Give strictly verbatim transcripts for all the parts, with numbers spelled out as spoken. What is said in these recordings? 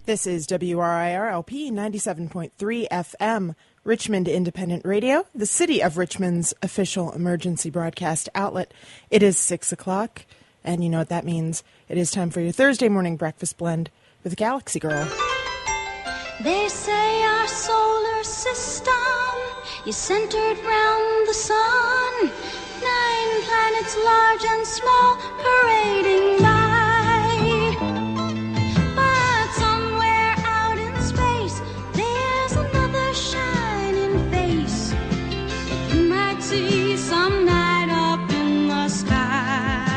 This is W R I R L P ninety-seven point three F M, Richmond Independent Radio, the City of Richmond's official emergency broadcast outlet. It is six o'clock, and you know what that means. It is time for your Thursday morning breakfast blend with Galaxy Girl. They say our solar system is centered round the sun. Nine planets large and small parading by. But somewhere out in space, there's another shining face that you might see some night up in the sky.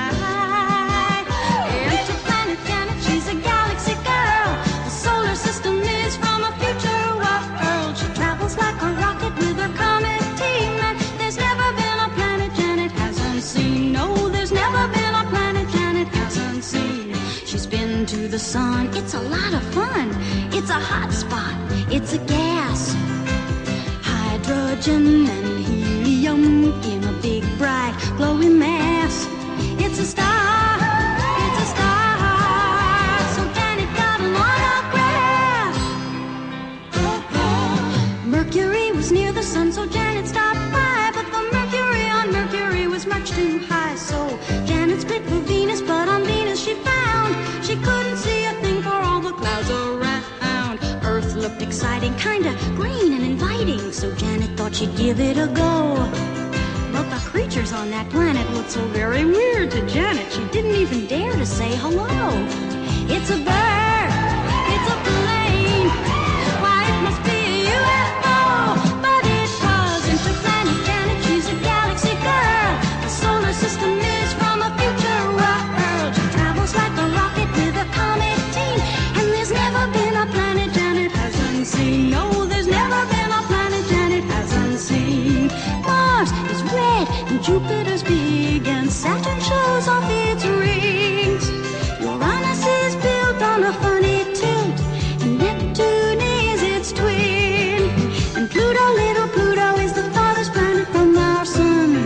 Interplanet Janet, she's a galaxy girl. The solar system is from a future world. She travels like a rocket with her comet team, and there's never been a planet Janet hasn't seen. No, there's never been a planet Janet hasn't seen. She's been to the sun, it's a lot of fun. It's a hot spot, it's a gas. Hydrogen and helium in a big bright glowing mass. It's a star, it's a star. So Janet got an autograph. Mercury was near the sun, so Janet stopped by. But the mercury on Mercury was much too high. So Janet split for Venus, but on Venus she found she couldn't see a thing for all the clouds around. Earth looked exciting, kinda green and inviting, so Janet thought she'd give it a go. But the creatures on that planet looked so very weird to Janet, she didn't even dare to say hello. It's a bird, it's a plane, why it must be a U F O. But it was Interplanet Janet, she's a galaxy girl. The solar system is from a future world. She travels like a rocket with a comet team, and there's never been a planet Janet hasn't seen. No, there's never been a planet Janet hasn't seen. Mars is red and Jupiter's big, and Saturn shows off its rings. Uranus is built on a funny tilt, and Neptune is its twin. And Pluto, little Pluto, is the farthest planet from our sun.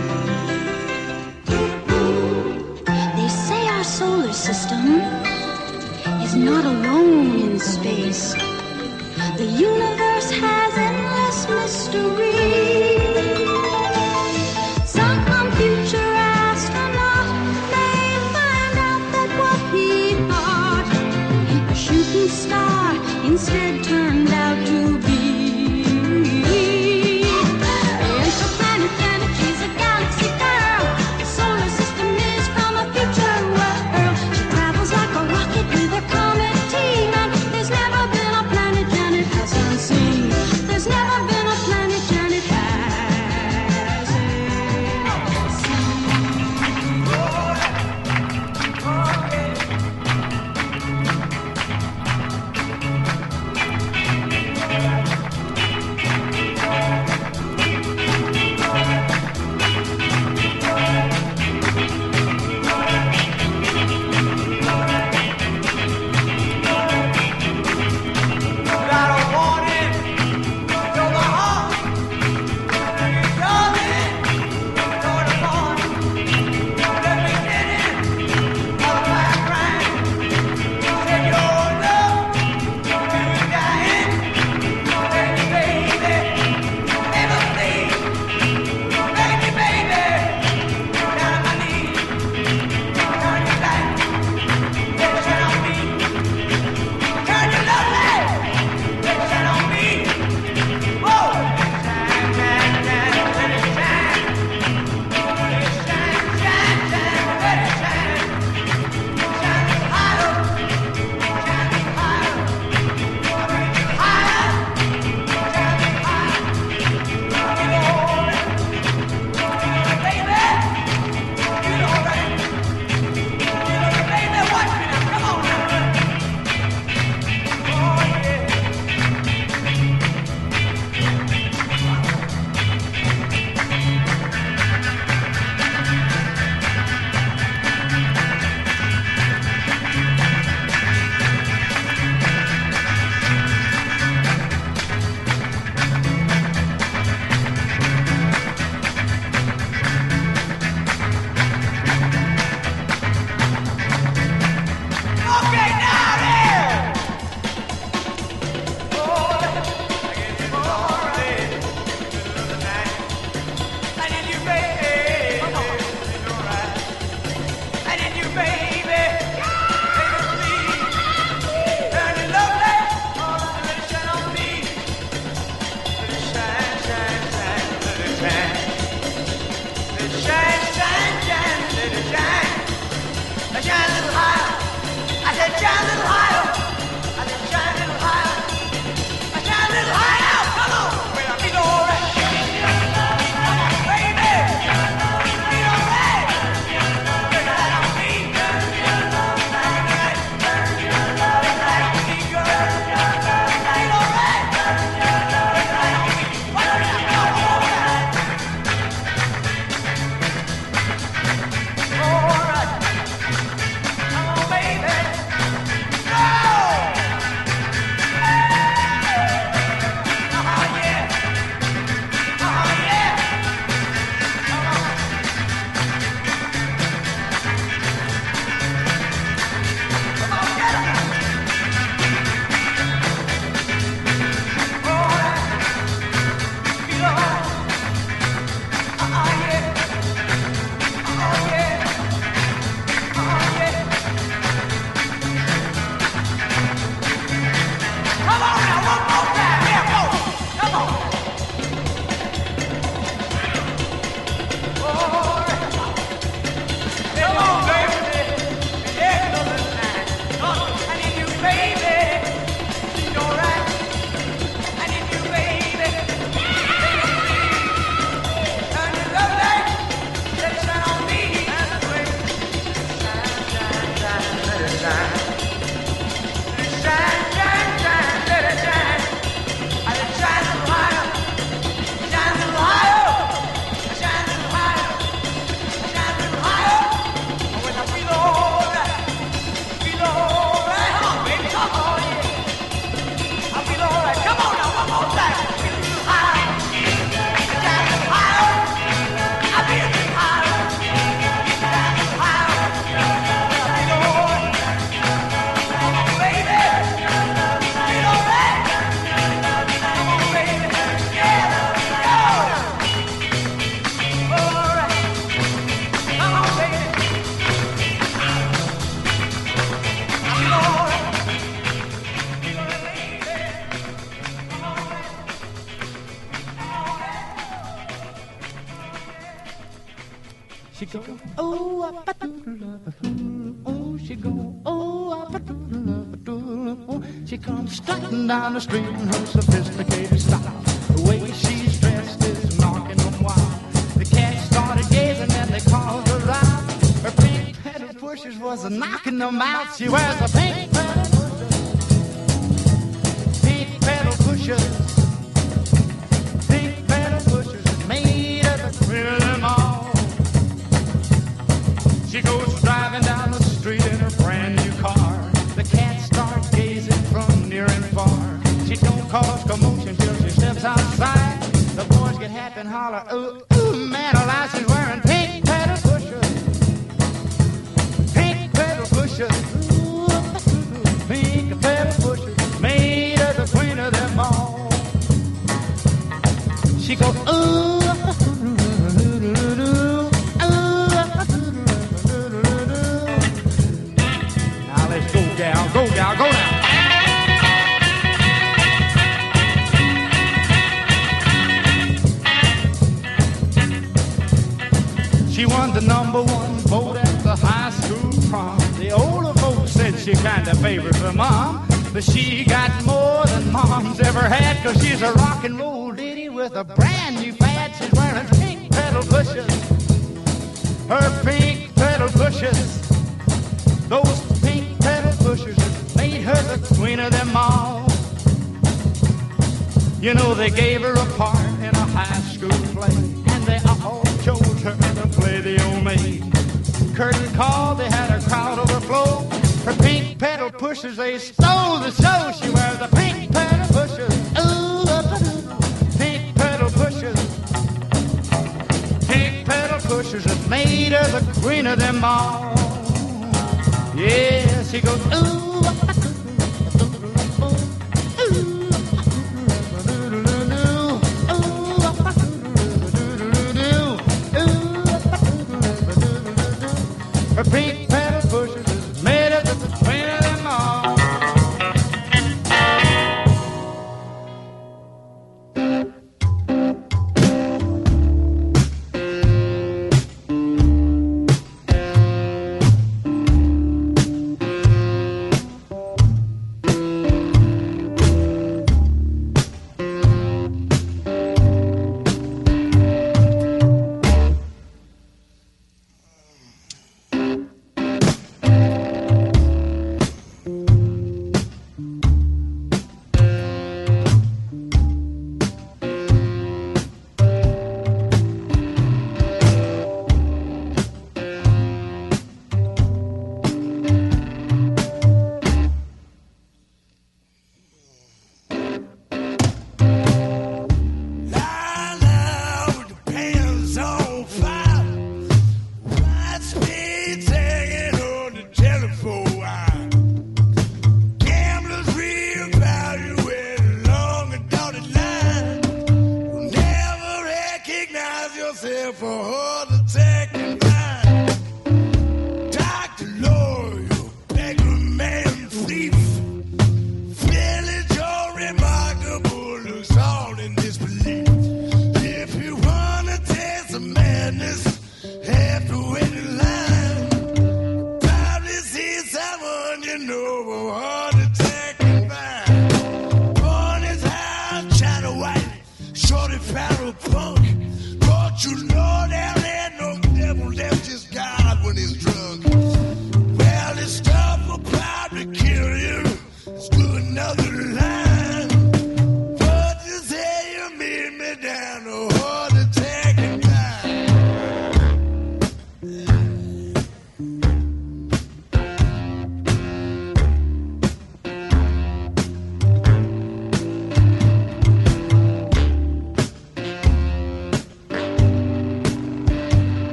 They say our solar system is not alone in space. The universe has endless mystery. Some future astronaut may find out that what he thought a shooting star instead turned out to be. Interplanet Janet, she's a galaxy girl. The solar system is from a future world. She travels like a rocket with her comet team, and there's never been a planet Janet hasn't seen. There's never been a planet Janet hasn't seen. She go, oh, oh, she go, oh, oh. She comes strutting down the street in her sophisticated style. The way she's dressed is knocking them wild. The cats started gazing and they called her out. Her pink pedal pushers was knocking them out. She wears a pink pedal pushers, pink pedal pushers, pink pedal pushers made of the queen of them all. She goes driving down the street in her brand new car. The cats start gazing from near and far. She don't cause commotion till she steps outside. The boys get happy and holler, ooh, ooh, man alive. She's wearing pink pedal pushers, pink pedal pushers, ooh, pink pedal pushers made of the queen of them all. She goes, ooh. Go, gal, go now. She won the number one vote at the high school prom. The older folks said she kinda favored her mom, but she got more than mom's ever had, 'cause she's a rock and roll ditty with a brand new fad. She's wearing pink pedal pushers, her pink pedal pushers, those pink pedal pushers made her the queen of them all. You know, they gave her a part in a high school play, and they all chose her to play the old maid. Curtain call, they had a crowd overflow. Her pink pedal pushers, they stole the show. She wears the pink pedal pushers, ooh, pink pedal pushers, pink pedal pushers that made her the queen of them all. Yeah, she goes, ooh. Her pink pedal pushers is made of the queen of them all.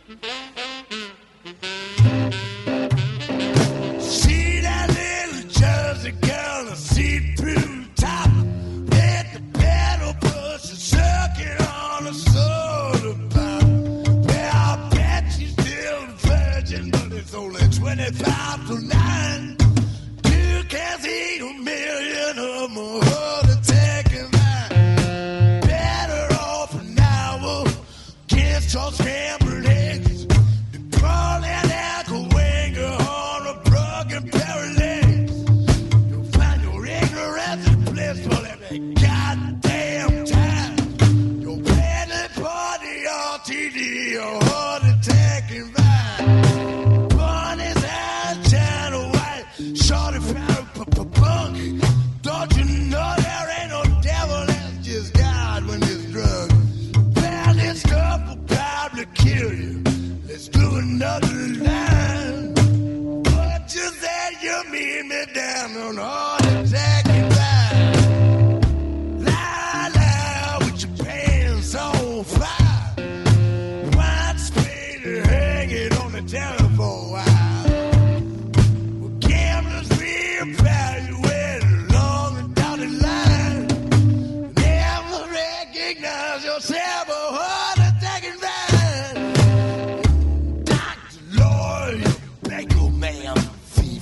See that little child lead me down on all the jack and ride. Lie, lie, with your pants on fire. White spade hanging on the telephone wire. Well, gamblers real proud you went along the dotted line. Never recognize yourself a heart attack and ride. Doctor, lawyer, banker, man, thief.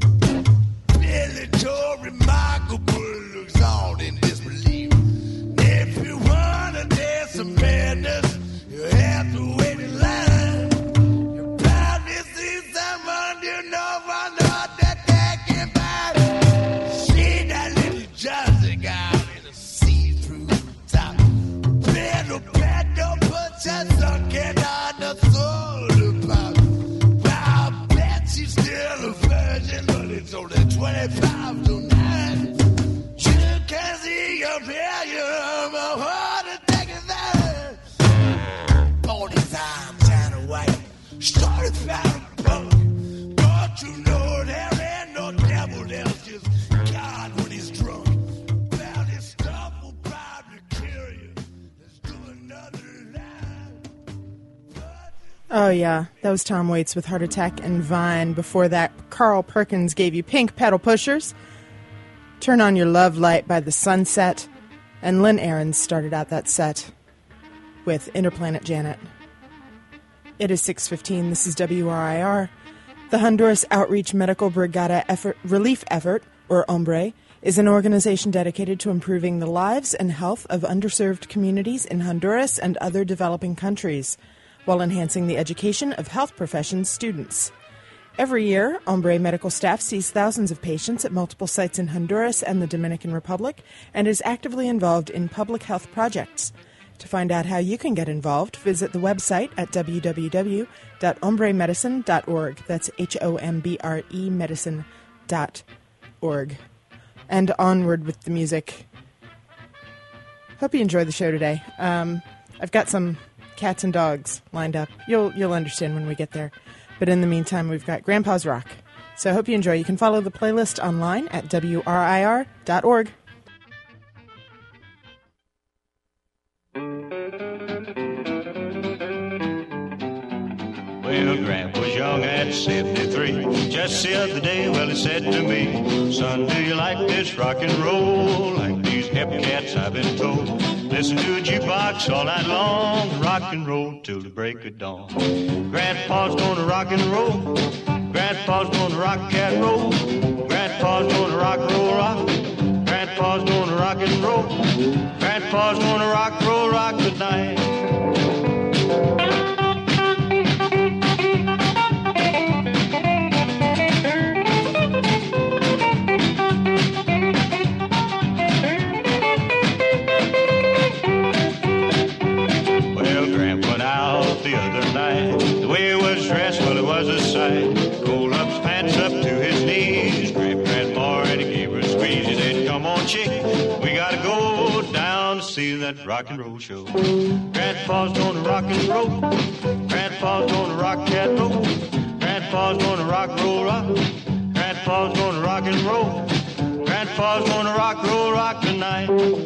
Military, remarkable, looks all in disbelief. If you wanna dance some madness, you have to wait in line. You probably see someone you know from the heart attack and ride. See that little Jersey guy in a see-through top. Pedal, pedal, put your sunken on the solar pop. I bet she's still a virgin, but it's only twenty-five to nine. You can see your failure of a heart attack and that. All these arms kind of white, started found a punk. But you know there ain't no devil, there's just God when he's drunk. Well, this stuff will probably kill you. Let's do another line. Oh, yeah. That was Tom Waits with Heart Attack and Vine. Before that, Carl Perkins gave you Pink Pedal Pushers, Turn On Your Love Light by the Sunset, and Lynn Ahrens started out that set with Interplanet Janet. It is six fifteen. This is W R I R. The Honduras Outreach Medical Brigada effort, Relief Effort, or HOMBRE, is an organization dedicated to improving the lives and health of underserved communities in Honduras and other developing countries, while enhancing the education of health professions students. Every year, HOMBRE medical staff sees thousands of patients at multiple sites in Honduras and the Dominican Republic and is actively involved in public health projects. To find out how you can get involved, visit the website at w w w dot hombre medicine dot org. That's H O M B R E medicine dot org. And onward with the music. Hope you enjoy the show today. Um, I've got some cats and dogs lined up. You'll you'll understand when we get there. But in the meantime, we've got Grandpa's Rock. So I hope you enjoy. You can follow the playlist online at w r i r dot org. Well, Grandpa was young at seventy-three. Just the other day, well, he said to me, son, do you like this rock and roll? Like these hep cats I've been told. Listen to a jukebox all night long, rock and roll till the break of dawn. Grandpa's gonna rock and roll. Grandpa's gonna rock cat roll. Grandpa's gonna rock, roll, rock. Grandpa's gonna rock and roll. Grandpa's gonna rock, roll, rock tonight. The other night, the way he was dressed, well, it was a sight. Rolled up his pants up to his knees, grabbed Grandma and he gave her a squeeze. He said, come on, chick, we gotta go down to see that rock and roll show. Grandpa's gonna rock and roll. Grandpa's gonna rock cat roll. Grandpa's gonna rock, roll, rock. Grandpa's gonna rock and roll. Grandpa's gonna rock, roll, rock tonight.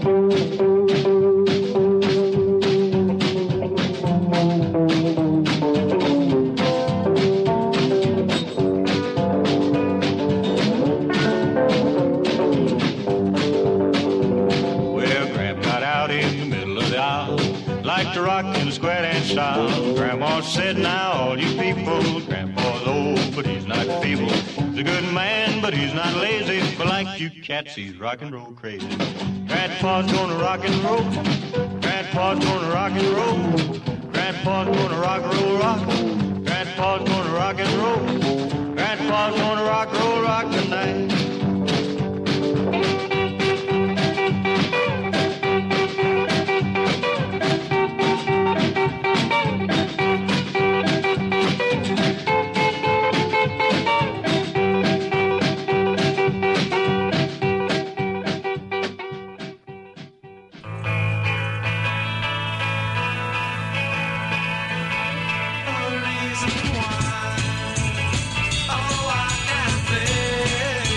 Like to rock in a square dance style. Grandma said, now all you people, Grandpa's old, but he's not feeble. He's a good man, but he's not lazy. But like you cats, he's rock and roll crazy. Grandpa's gonna rock and roll. Grandpa's gonna rock and roll. Grandpa's gonna rock, roll, rock. Grandpa's gonna rock and roll. Grandpa's gonna rock, roll, rock tonight. Oh, I can't say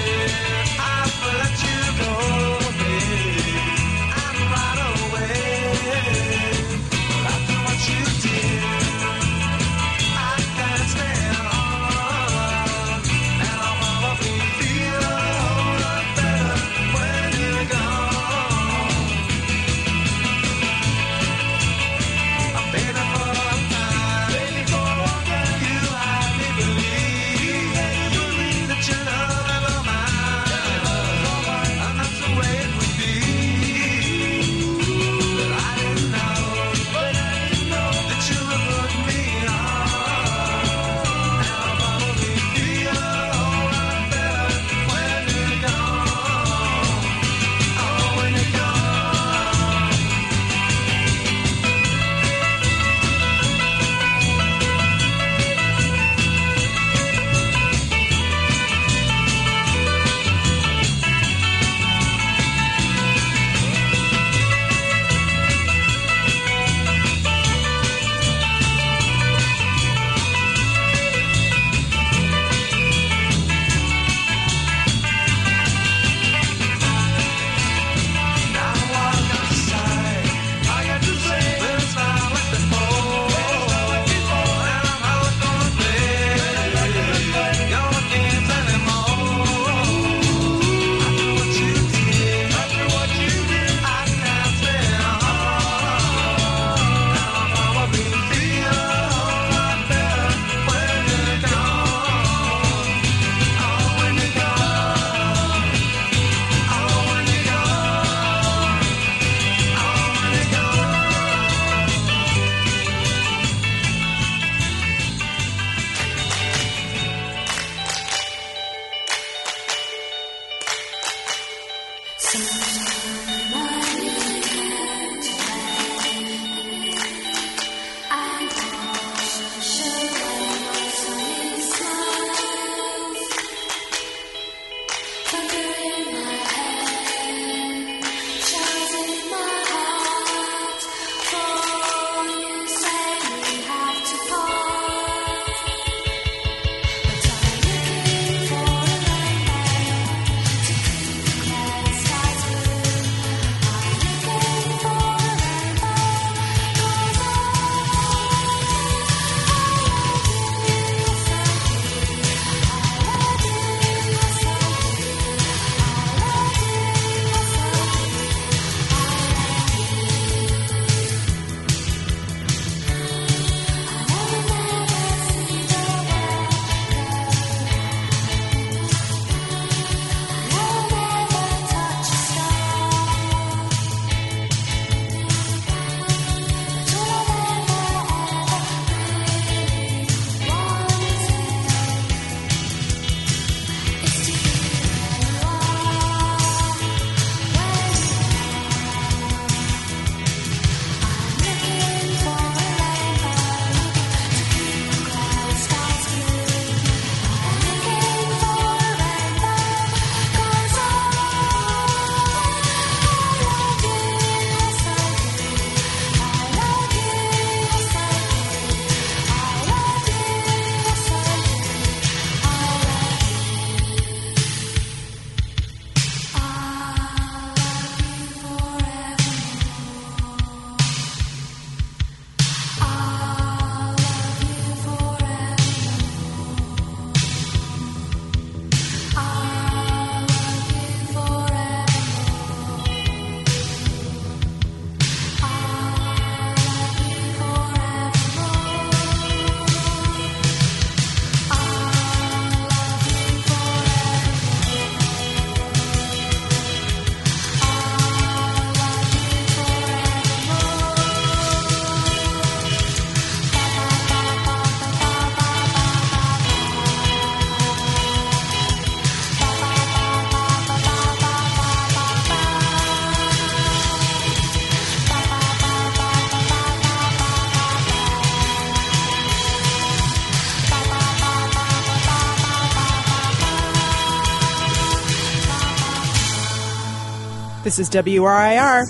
This is W R I R.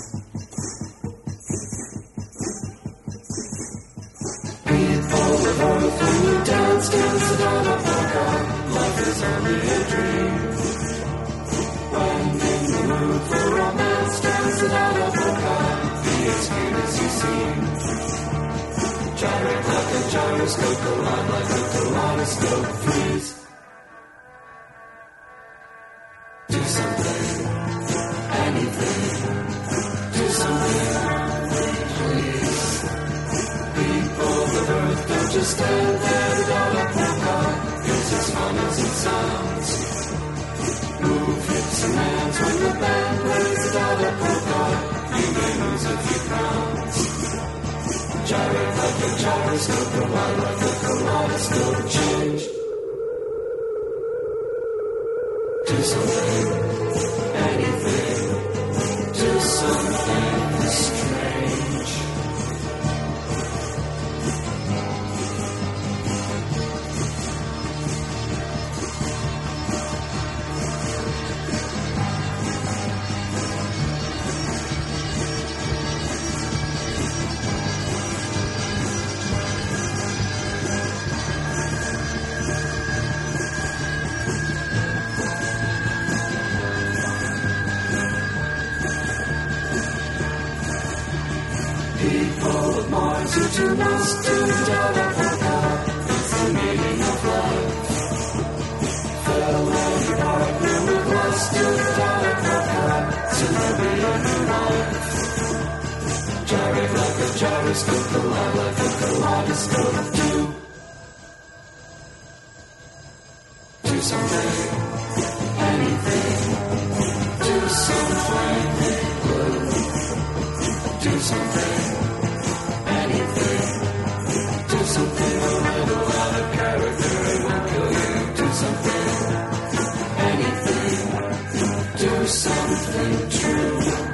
Do something true.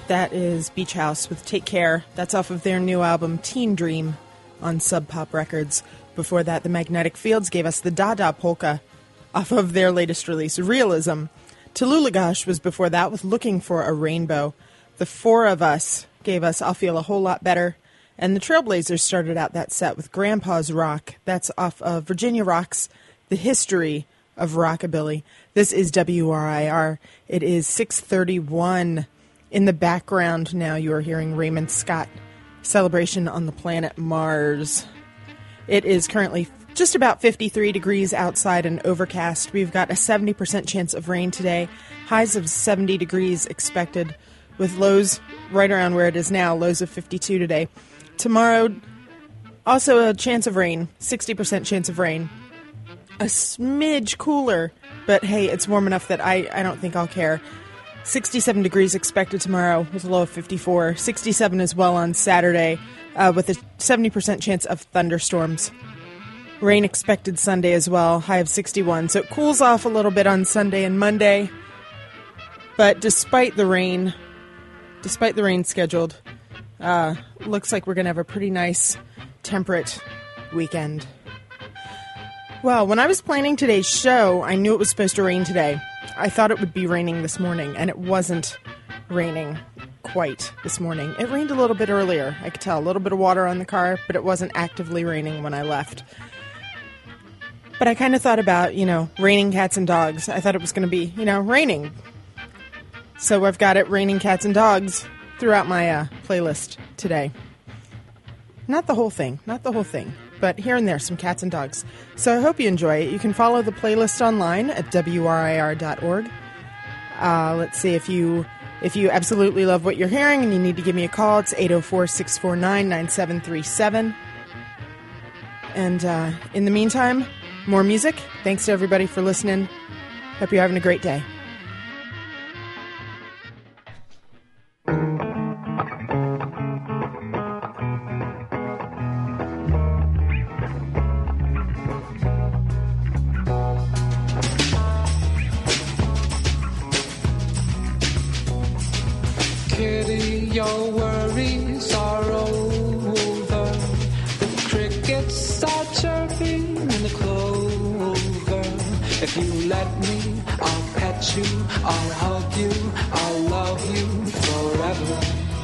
That is Beach House with Take Care. That's off of their new album, Teen Dream, on Sub Pop Records. Before that, the Magnetic Fields gave us the Dada Polka off of their latest release, Realism. Tallulah was before that with Looking for a Rainbow. The Four of Us gave us I'll Feel a Whole Lot Better. And the Trailblazers started out that set with Grandpa's Rock. That's off of Virginia Rocks, The History of Rockabilly. This is W R I R. It is six thirty-one. In the background now you are hearing Raymond Scott, Celebration on the Planet Mars. It is currently just about fifty-three degrees outside and overcast. We've got a seventy percent chance of rain today. Highs of seventy degrees expected with lows right around where it is now, lows of fifty-two today. Tomorrow, also a chance of rain, sixty percent chance of rain. A smidge cooler, but hey, it's warm enough that I, I don't think I'll care. sixty-seven degrees expected tomorrow with a low of fifty-four. sixty-seven as well on Saturday uh, with a seventy percent chance of thunderstorms. Rain expected Sunday as well, high of sixty-one. So it cools off a little bit on Sunday and Monday. But despite the rain, despite the rain scheduled, uh, looks like we're going to have a pretty nice, temperate weekend. Well, when I was planning today's show, I knew it was supposed to rain today. I thought it would be raining this morning, and it wasn't raining quite this morning. It rained a little bit earlier. I could tell a little bit of water on the car, but it wasn't actively raining when I left. But I kind of thought about, you know, raining cats and dogs. I thought it was going to be, you know, raining. So I've got it raining cats and dogs throughout my uh, playlist today. Not the whole thing, not the whole thing. But here and there, some cats and dogs. So I hope you enjoy it. You can follow the playlist online at W R I R dot org. Uh, let's see, if you if you absolutely love what you're hearing and you need to give me a call, it's eight oh four, six four nine, nine seven three seven. And uh, in the meantime, more music. Thanks to everybody for listening. Hope you're having a great day. Your worries are over. The crickets are chirping in the clover. If you let me, I'll pet you, I'll hug you, I'll love you forever.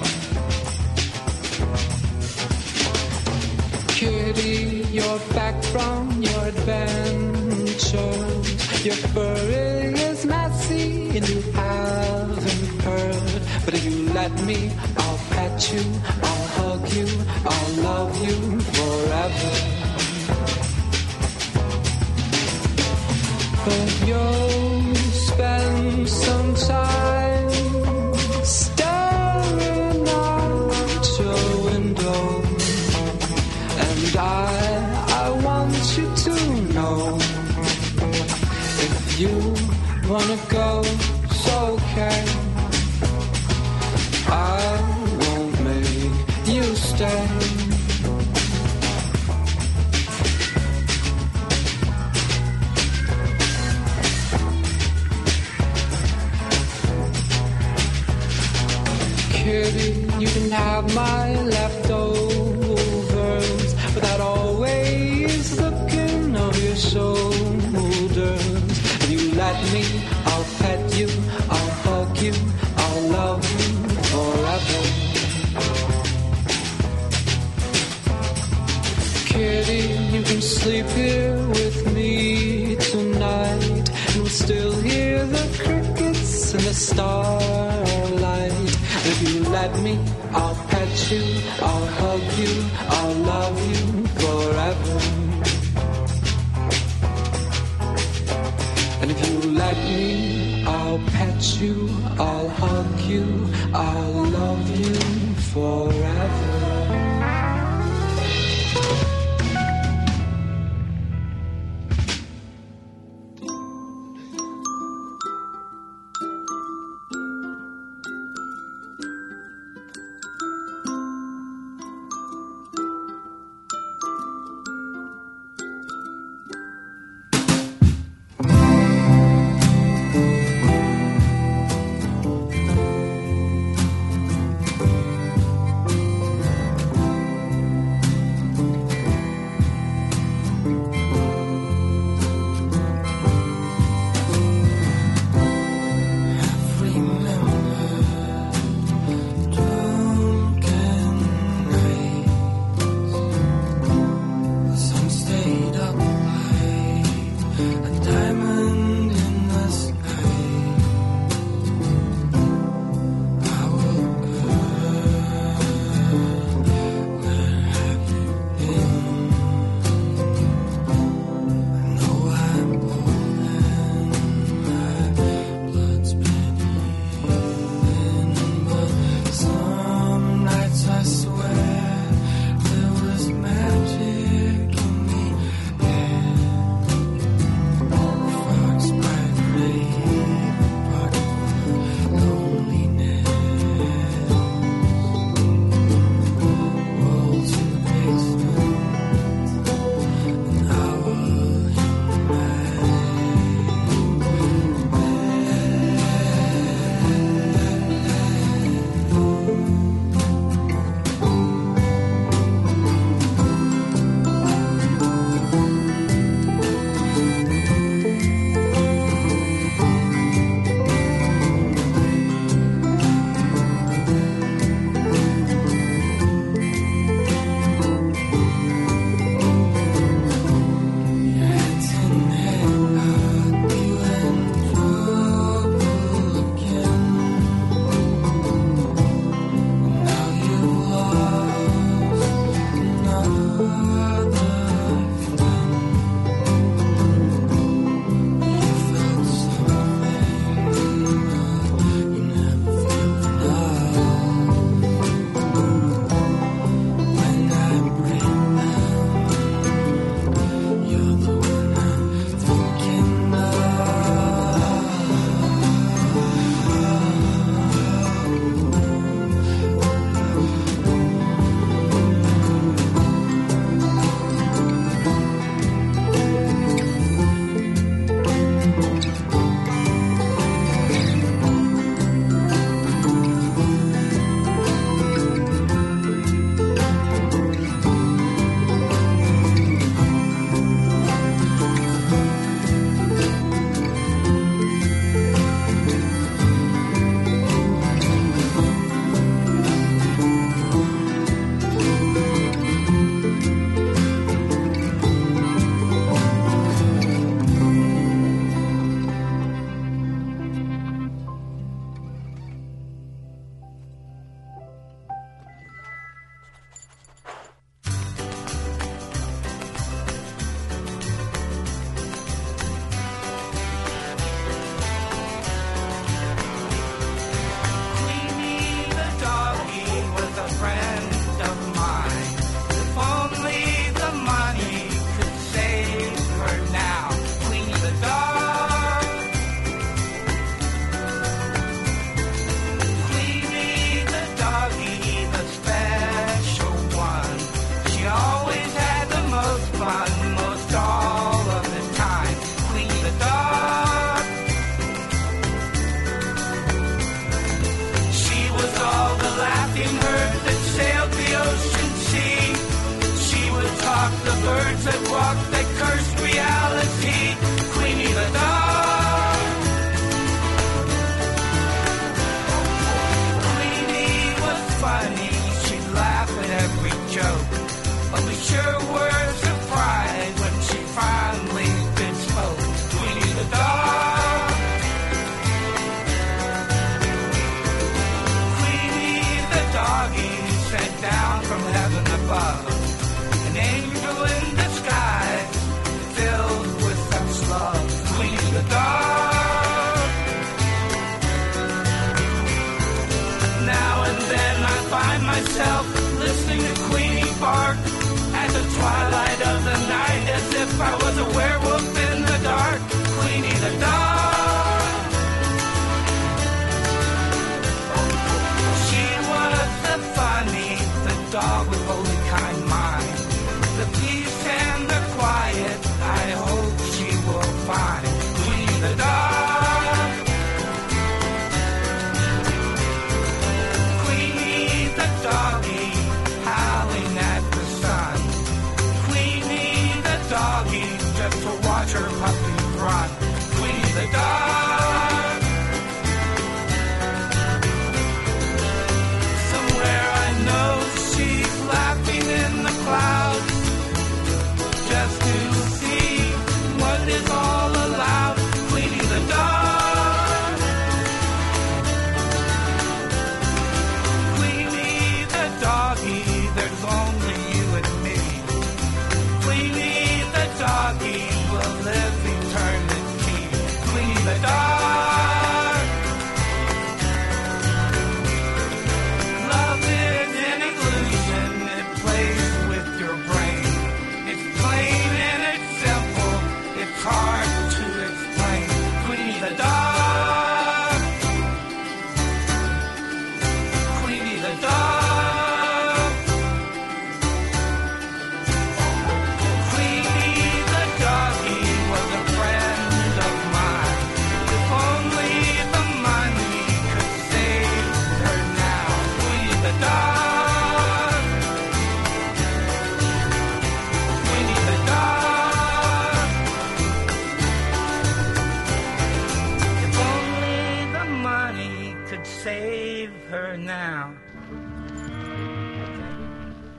Kitty, you're back from your adventures. Your fur is messy and you haven't heard. But if you let me, I'll pet you, I'll hug you, I'll love you forever. But you'll spend some time staring out your window. And I, I want you to know, if you wanna go, it's okay. I won't make you stay. Kitty, you can have my leftovers without always looking over your shoulders. If you let me, I'll pet you, I'll hug you, I'll love you forever. Kitty, you can sleep here with me tonight. You'll still hear the crickets and the starlight. If you let me, I'll pet you, I'll hug you, I'll love you forever. And if you let me, I'll pet you, I'll hug you, I'll love you forever.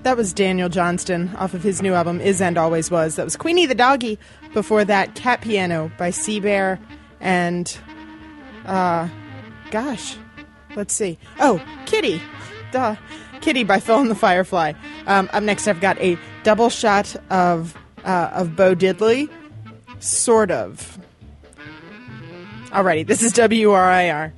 That was Daniel Johnston off of his new album, Is and Always Was. That was Queenie the Doggy. Before that, Cat Piano by Sea Bear. And, uh, gosh, let's see. Oh, Kitty. Duh. Kitty by Phil and the Firefly. Um, up next, I've got a double shot of, uh, of Bo Diddley. Sort of. Alrighty, this is W R I R.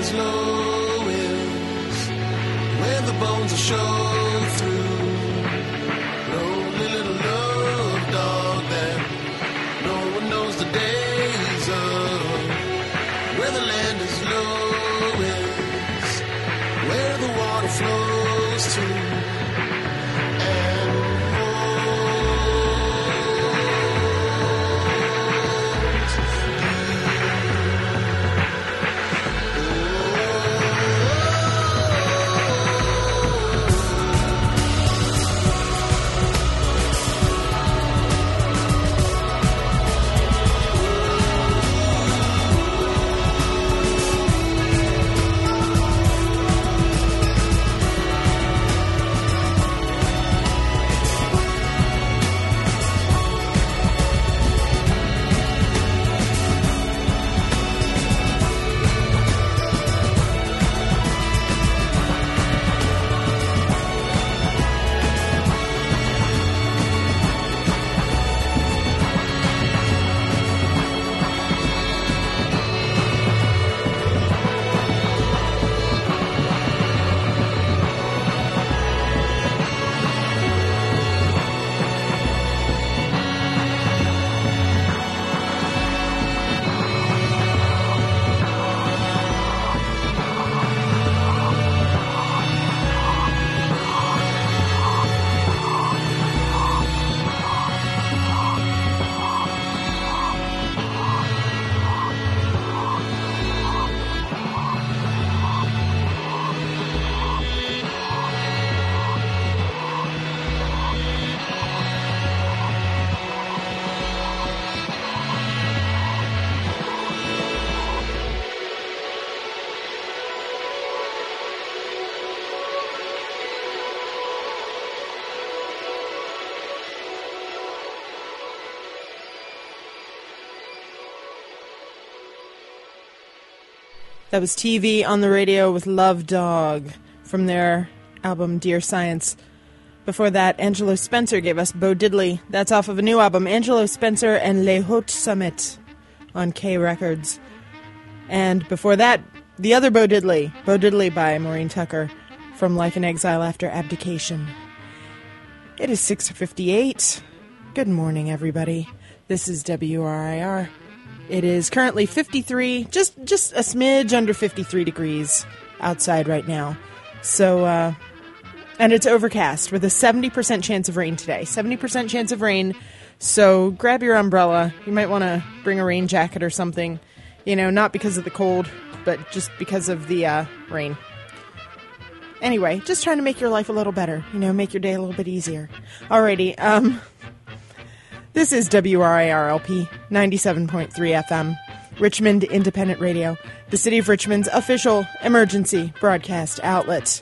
is low is where the bones are shown through. Lonely little love dog that no one knows the days of. Where the land is low is where the water flows to. That was T V on the Radio with Love Dog from their album Dear Science. Before that, Angelo Spencer gave us Bo Diddley. That's off of a new album, Angelo Spencer and Les Hautes Sommets on K Records. And before that, the other Bo Diddley, Bo Diddley by Maureen Tucker from Life in Exile After Abdication. It is six fifty-eight. Good morning, everybody. This is W R I R. It is currently fifty-three, just just a smidge under fifty-three degrees outside right now. So, uh, and it's overcast with a seventy percent chance of rain today. seventy percent chance of rain. So grab your umbrella. You might want to bring a rain jacket or something. You know, not because of the cold, but just because of the uh, rain. Anyway, just trying to make your life a little better. You know, make your day a little bit easier. Alrighty, um... this is W R I R L P ninety-seven point three F M, Richmond Independent Radio, the City of Richmond's official emergency broadcast outlet.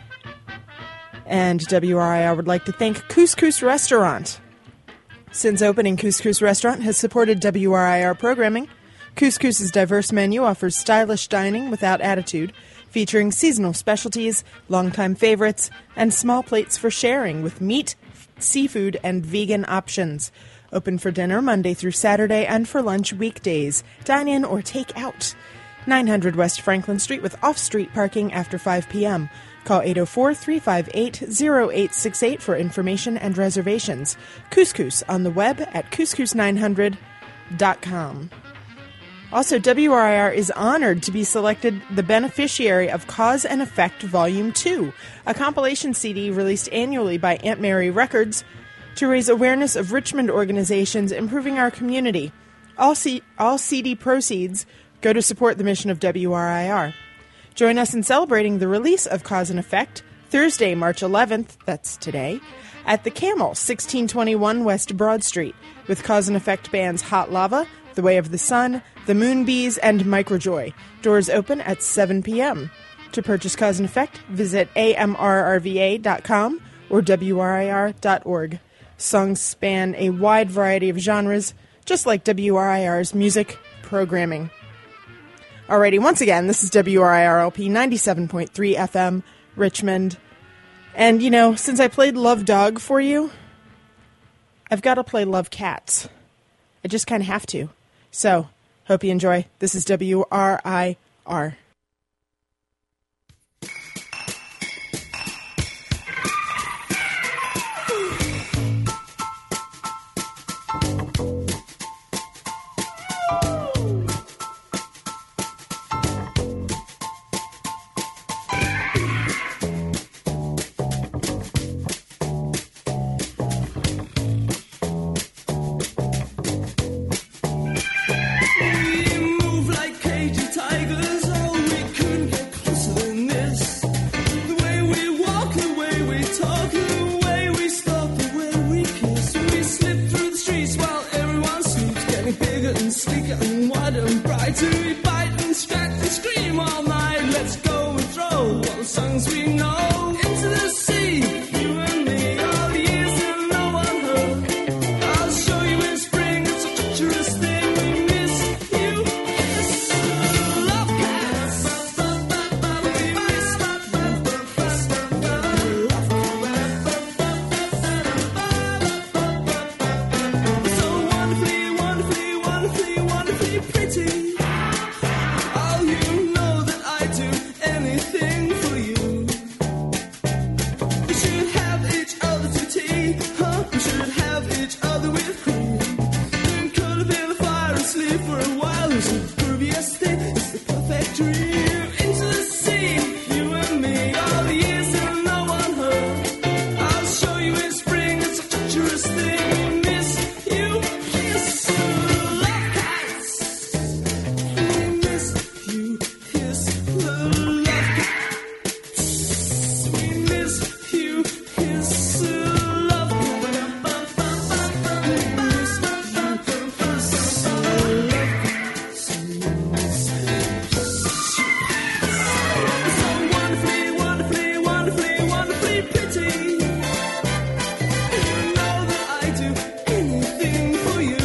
And W R I R would like to thank Couscous Restaurant. Since opening, Couscous Restaurant has supported W R I R programming. Couscous's diverse menu offers stylish dining without attitude, featuring seasonal specialties, longtime favorites, and small plates for sharing with meat, seafood, and vegan options. Open for dinner Monday through Saturday and for lunch weekdays. Dine in or take out. nine hundred West Franklin Street with off-street parking after five p.m. Call eight oh four, three five eight, oh eight six eight for information and reservations. Couscous on the web at couscous nine hundred dot com. Also, W R I R is honored to be selected the beneficiary of Cause and Effect Volume two, a compilation C D released annually by Aunt Mary Records to raise awareness of Richmond organizations improving our community. All, C- all C D proceeds go to support the mission of W R I R. Join us in celebrating the release of Cause and Effect Thursday, March eleventh, that's today, at the Camel, sixteen twenty-one West Broad Street, with Cause and Effect bands Hot Lava, The Way of the Sun, The Moonbees, and Microjoy. Doors open at seven p.m. To purchase Cause and Effect, visit A M R R V A dot com or W R I R dot org. Songs span a wide variety of genres, just like W R I R's music programming. Alrighty, once again, this is W R I R L P ninety-seven point three F M, Richmond. And, you know, since I played Love Dog for you, I've got to play Love Cats. I just kind of have to. So, hope you enjoy. This is W R I R. things we know. Into the sea, you and me, all the years and no one heard. I'll show you in spring, it's a treacherous thing. We miss you, yes, love cats. We miss love cats. So wonderfully, wonderfully, wonderfully, wonderfully pretty. Oh, you know that I do anything for you. We should have each other to tea, huh? We should have each other with cream. Then curl up in the fire and sleep for a while. It's the grooviest thing, it's the perfect dream. Into the sea, you and me, all the years and no one heard. I'll show you in spring, it's a treacherous thing. We miss you, yes, love cats. We miss you, yes, love cats. We miss you, yes, love So wonderfully, wonderfully, wonderfully, wonderfully pretty. You know that I do anything for you.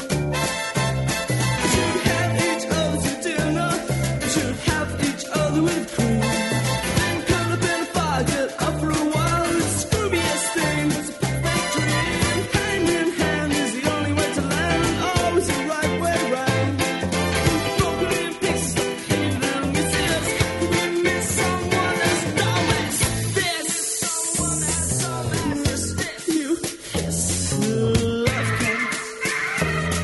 We should have each other to dinner. We should have each other with cream. Then curl up in a fire, get up for a while. It's the grooviest thing, it's a perfect dream. Hand in hand is the only way to land. Always the right way round. Broken in pieces, hated and misses. We miss someone as dumb as this. Miss you, yes, love cats.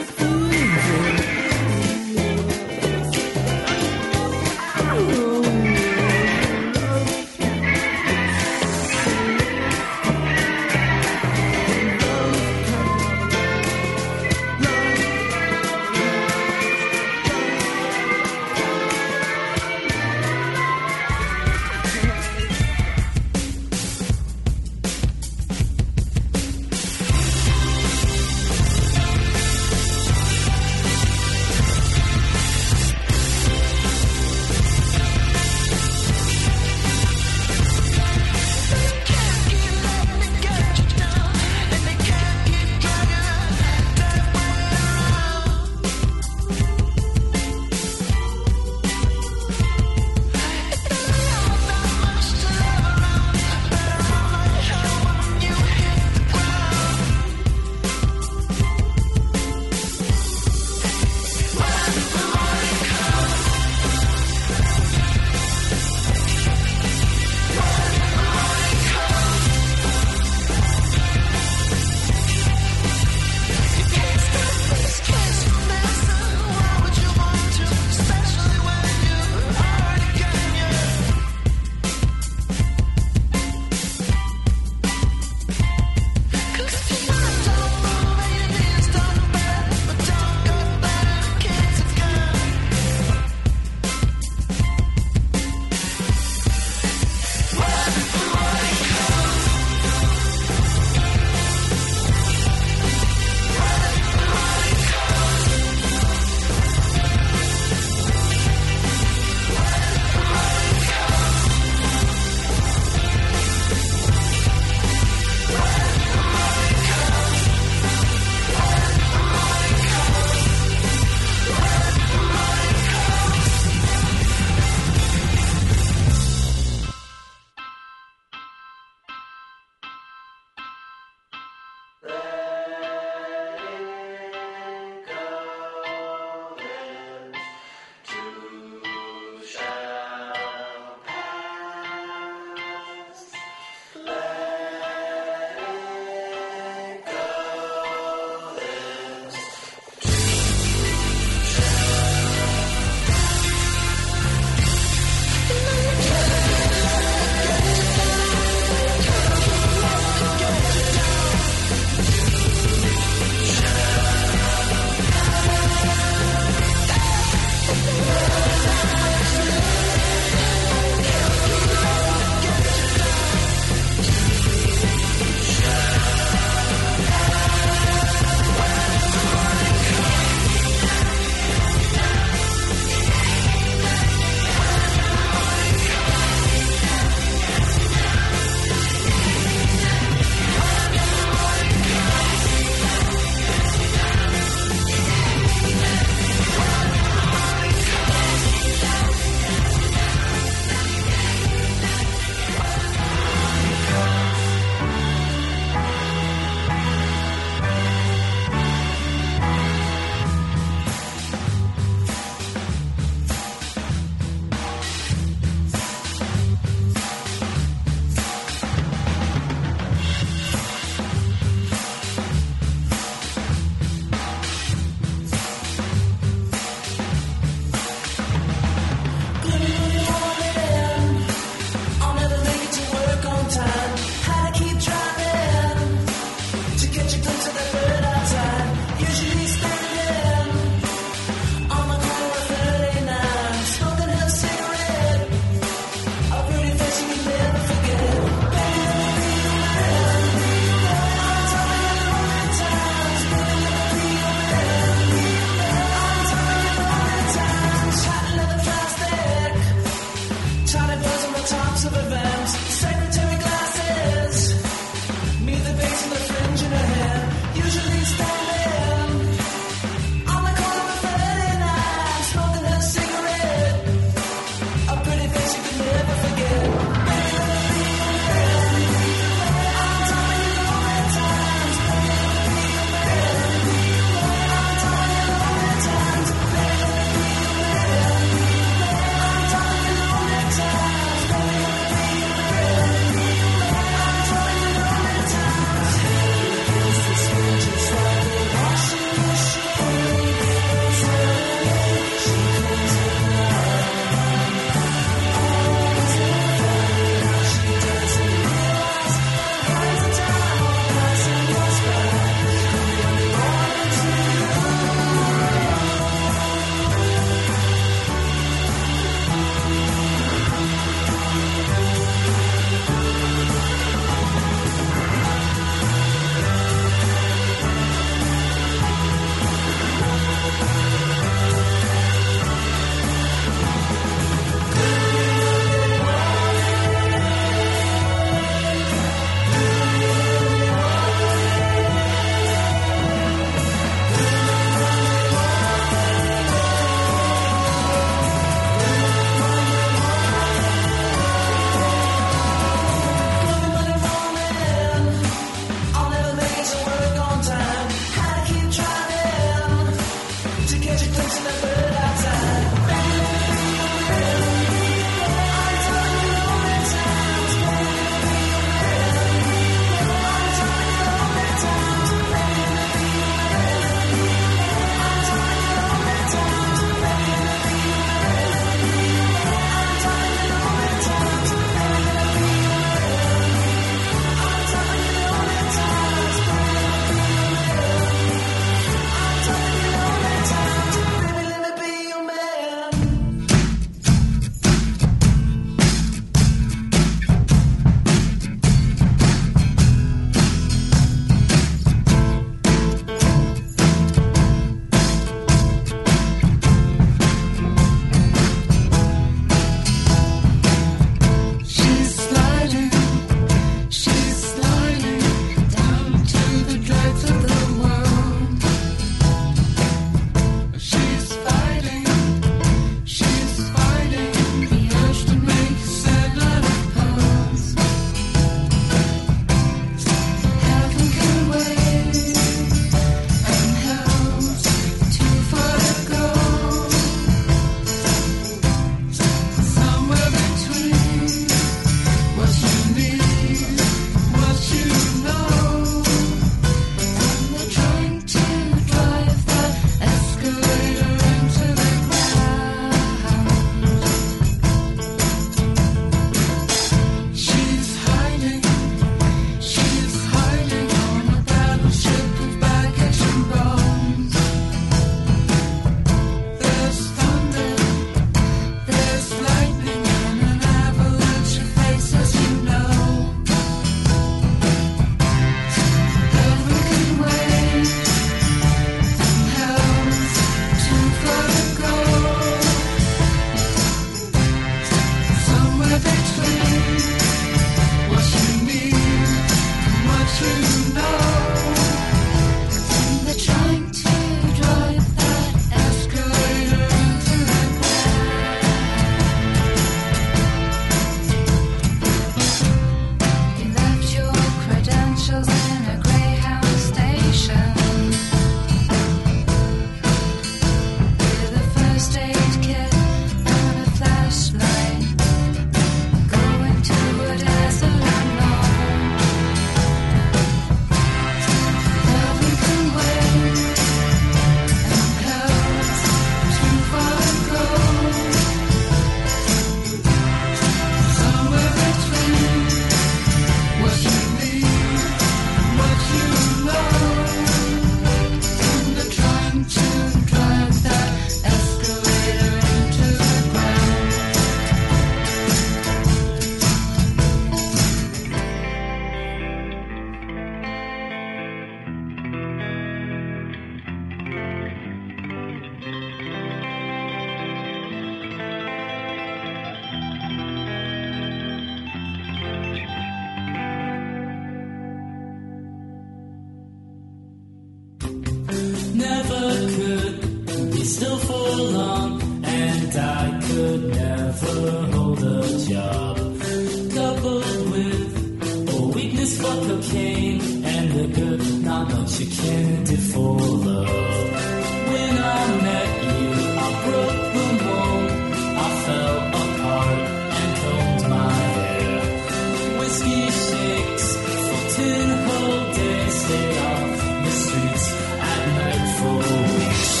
long, and I could never hold a job. Coupled with a weakness for cocaine and the good not much you can do for love. When I met you, I broke the mold. I fell apart and combed my hair. Whiskey shakes for ten whole days. Stayed off the streets at night for weeks.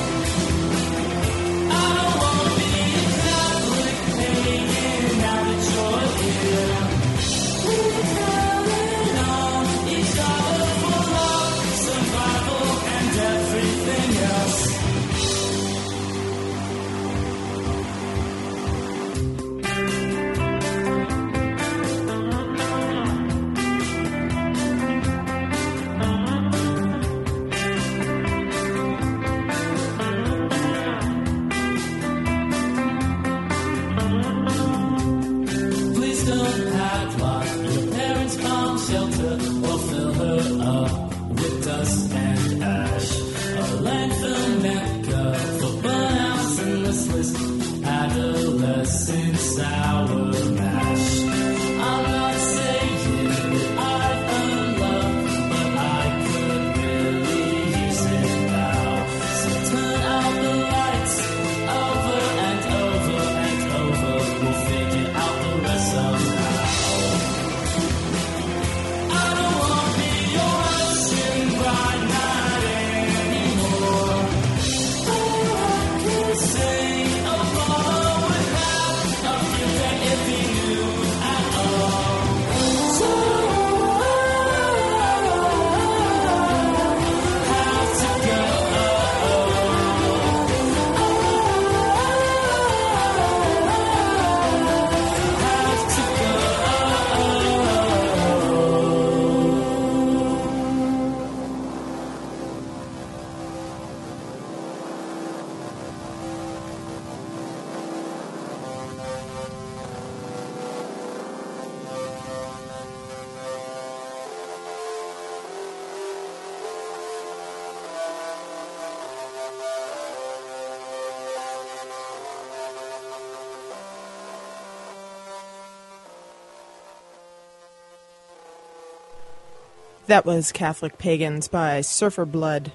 I don't want to be a Catholic pagan now that you're here. We're counting on each other for love, survival, and everything else. Please don't padlock your parents' bomb shelter or fill her up with dust and ash. A landfill mecca for burnouts and listless adolescent sour mash. I'm not saying that I've earned love, but I could really use it now. So turn out the lights over and over and over. We'll figure out the rest somehow. I don't want to be your Russian bride night anymore. All I can say, a father would have a few days if he knew at all. So I have to go. Have to go. That was Catholic Pagans by Surfer Blood.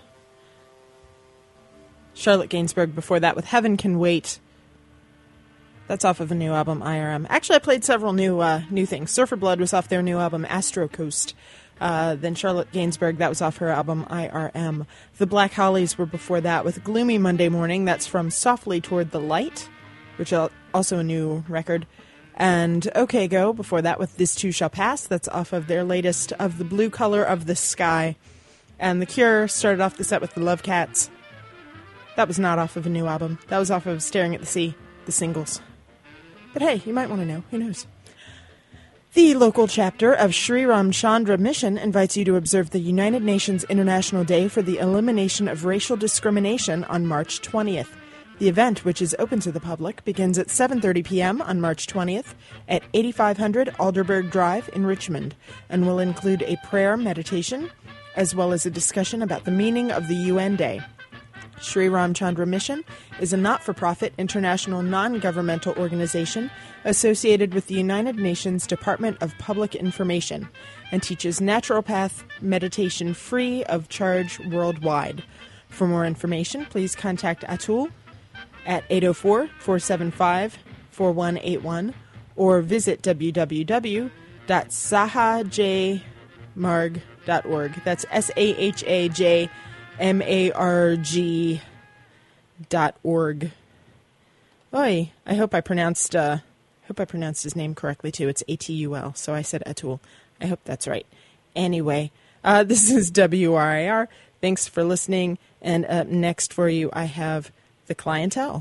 Charlotte Gainsbourg before that with Heaven Can Wait. That's off of a new album, I R M. Actually, I played several new uh, new things. Surfer Blood was off their new album, Astro Coast. Uh, then Charlotte Gainsbourg, that was off her album, I R M. The Black Hollies were before that with Gloomy Monday Morning. That's from Softly Toward the Light, which is also a new record. And OK Go before that with This Too Shall Pass. That's off of their latest Of the Blue Color of the Sky. And The Cure started off the set with The Love Cats. That was not off of a new album. That was off of Staring at the Sea, the singles. But hey, you might want to know. Who knows? The local chapter of Sri Ramchandra Mission invites you to observe the United Nations International Day for the Elimination of Racial Discrimination on March twentieth. The event, which is open to the public, begins at seven thirty p.m. on March twentieth at eighty-five hundred Alderberg Drive in Richmond and will include a prayer meditation as well as a discussion about the meaning of the U N Day. Sri Ramchandra Mission is a not-for-profit international non-governmental organization associated with the United Nations Department of Public Information and teaches naturopath meditation free of charge worldwide. For more information, please contact Atul at eight oh four, four seven five, four one eight one or visit w w w dot sahajmarg dot org. That's S A H A J M A R G dot org. Oy, I hope I pronounced uh, hope I pronounced his name correctly too. It's A T U L, so I said Atul. I hope that's right. Anyway, uh, this is W R I R. Thanks for listening. And up next for you, I have The Clientele.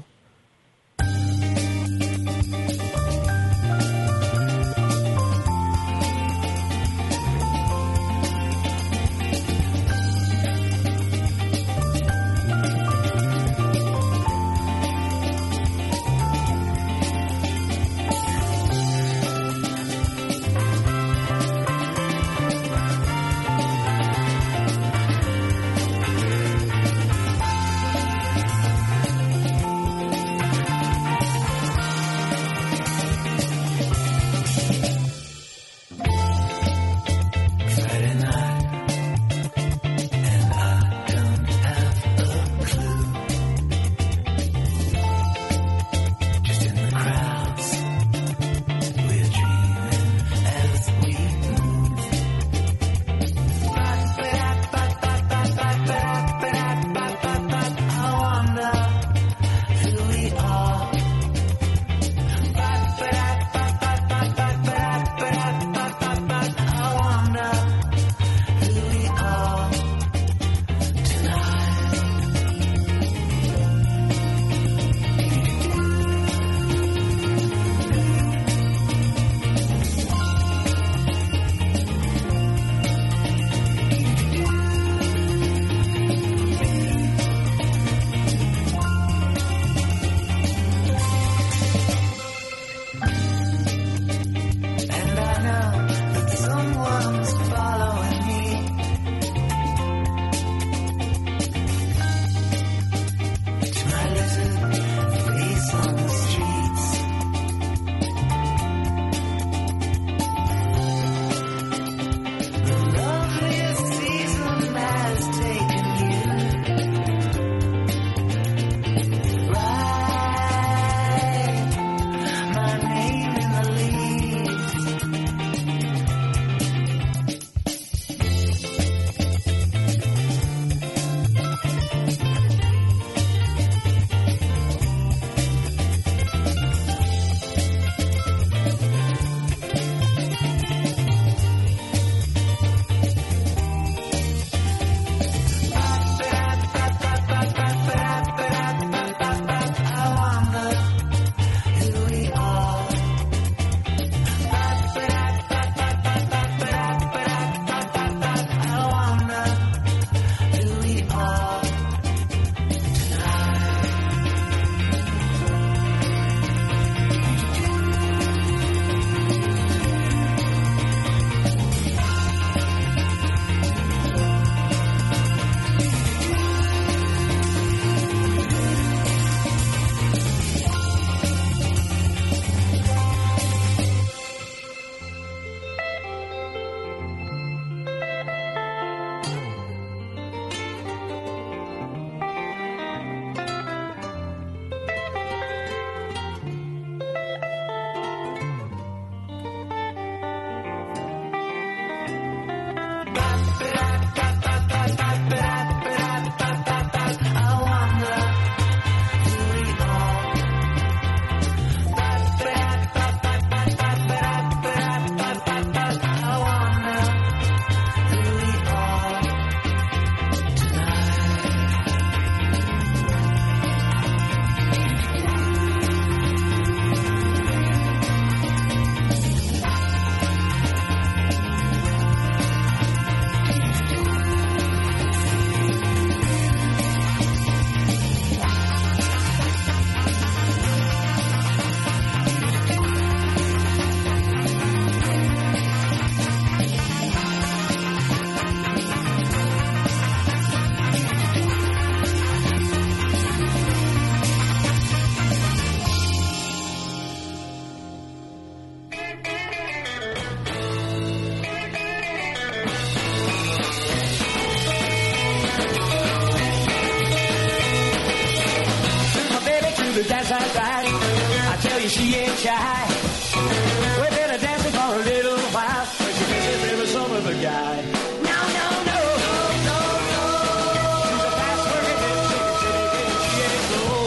the dance last night. I tell you, she ain't shy. We've been a dancing for a little while, but she thinks she's been with some other guy. No, no, no, no, no, no. She's a fast-working hip, shaking, shaking, shaking, she ain't slow.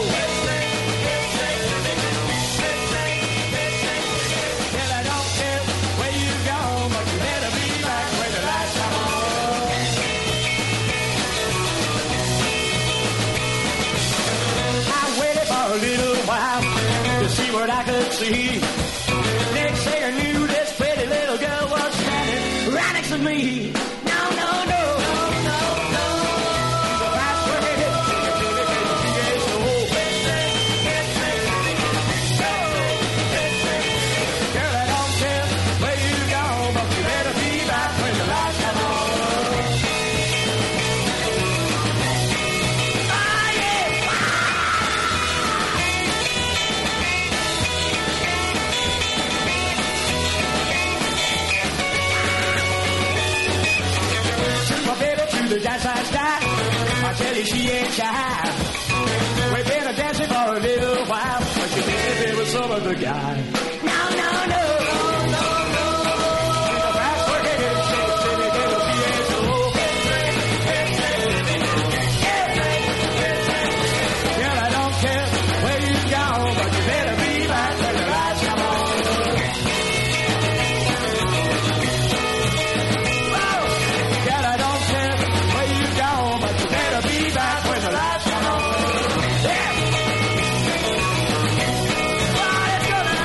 Well, I don't care where you go, but you better be back when the lights come on. I waited for a little while to see what I could see. Next thing I knew, this pretty little girl was standing right next to me. No, no, no, no, no, no. She's a fast-working hip, shaking, shaking, shaking, she ain't slow. Girl, I don't care where you go, but you better be back when the lights come on. Ah, yeah! Took my baby to the dance last night. I tell you, she ain't shy. We've been a dancing for a little while, but she thinks she's been with some other guy. No, no, no, no, no, no. She's a fast-working hip, shaking, shaking, shaking, she ain't slow. Girl, I don't care where you go, but you better be back when the lights come on. Whoa! Girl, I don't care where you go, but you better be back when the lights come on. Yeah! Wow, let's go now.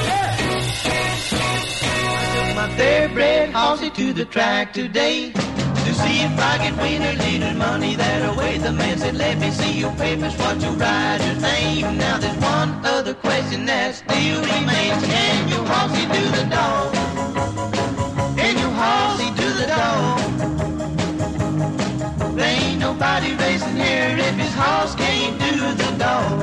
Yeah! My thoroughbred horsey to the track today to see if I can win a little money that away. The man said, let me see your papers, what your rider's name. Now there's one other question that still remains. Can your horsey do the dog? Can your horsey do the dog? There ain't nobody racing here if his horse can't do the dog.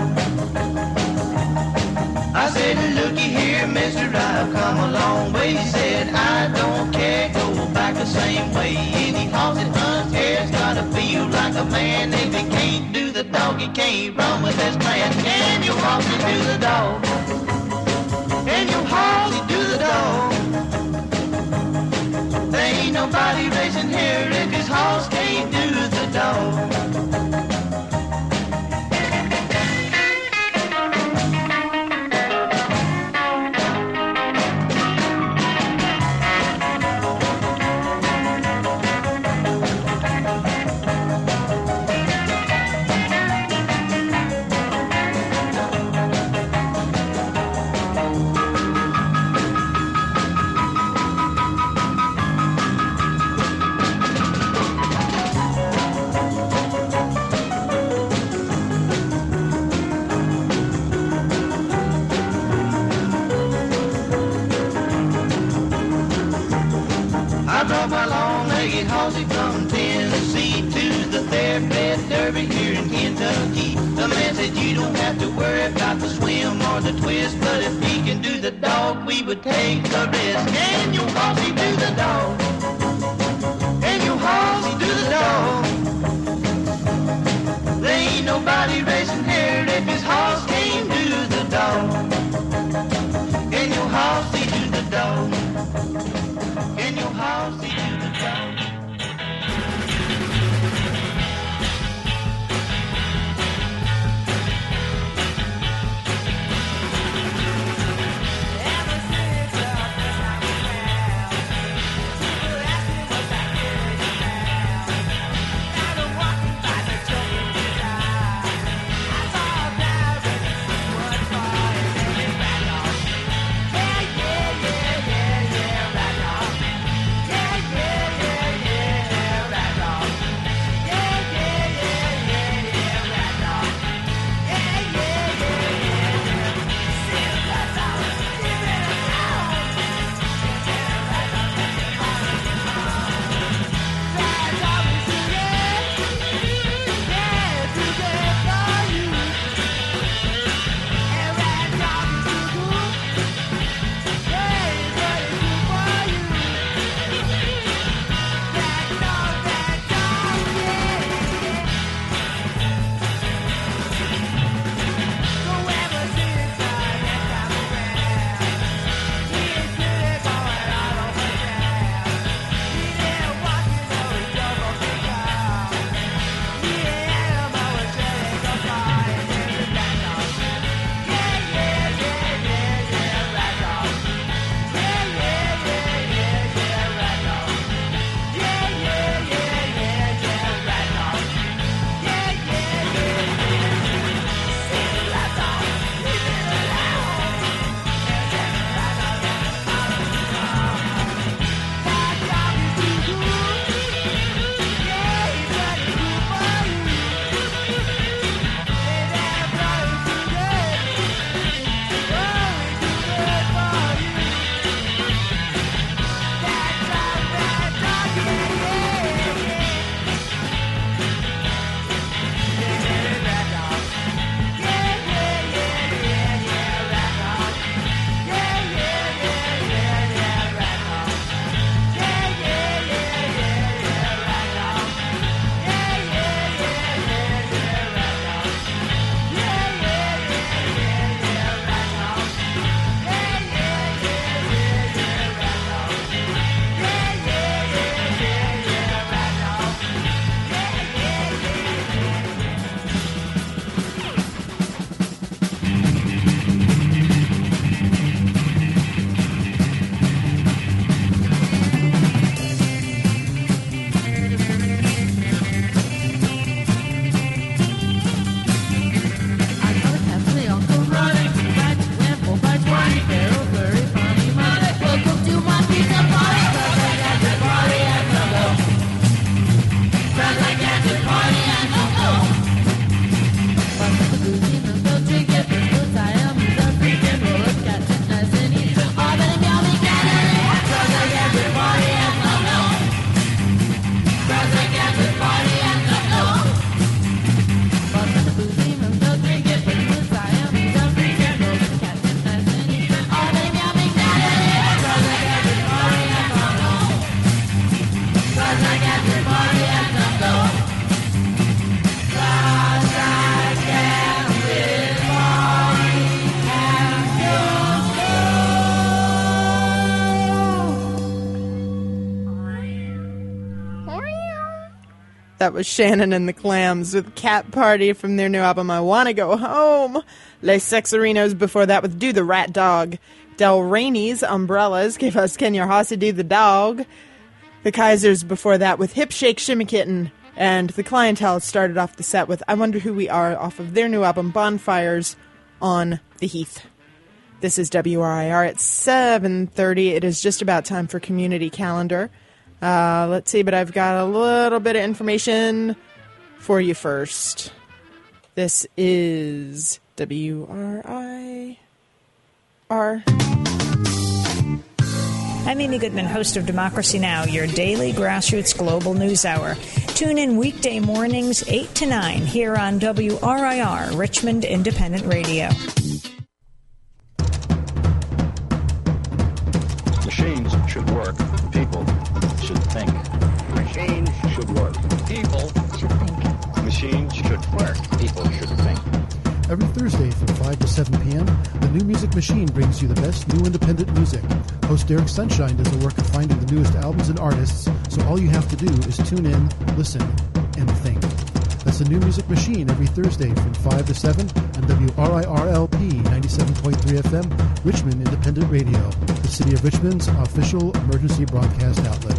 I said, looky here, mister, I've come a long way. He said, I don't care, go back the same way. Any horse that hunts here's gotta feel like a man. If he can't do the dog, he can't run with his plan. Can your horse do the dog? Can your horse do the dog? There ain't nobody racing here if his horse can't do the dog. I brought my long-legged horsey from Tennessee to the Thoroughbred Derby here in Kentucky. The man said you don't have to worry about the swim or the twist, but if he can do the dog, we would take the risk. Can your horsey do the dog? Can your horsey do the dog? There ain't nobody racing here if his horse can't do the dog. Can your horsey do the dog? Can your horsey do the dog? Ever since the first time we met, That was Shannon and the Clams with Cat Party from their new album, I Wanna Go Home. Les Sexerinos before that with Do the Rat Dog. Del Rainey's Umbrellas gave us Can Your Hossy Do the Dog. The Kaisers before that with Hip Shake Shimmy Kitten. And the Clientele started off the set with I Wonder Who We Are off of their new album, Bonfires on the Heath. This is W R I R at seven thirty. It is just about time for Community Calendar. Uh, let's see, but I've got a little bit of information for you first. This is W R I R. I'm Amy Goodman, host of Democracy Now!, your daily grassroots global news hour. Tune in weekday mornings, eight to nine, here on W R I R, Richmond Independent Radio. Machines should work. People should think. Machines should work. People should think. Machines should work. People should think. Every Thursday from five to seven p.m., The New Music Machine brings you the best new independent music. Host Derek Sunshine does the work of finding the newest albums and artists, so all you have to do is tune in, listen, and think. That's The New Music Machine every Thursday from five to seven on W R I R L P ninety-seven point three F M, Richmond Independent Radio, the City of Richmond's official emergency broadcast outlet.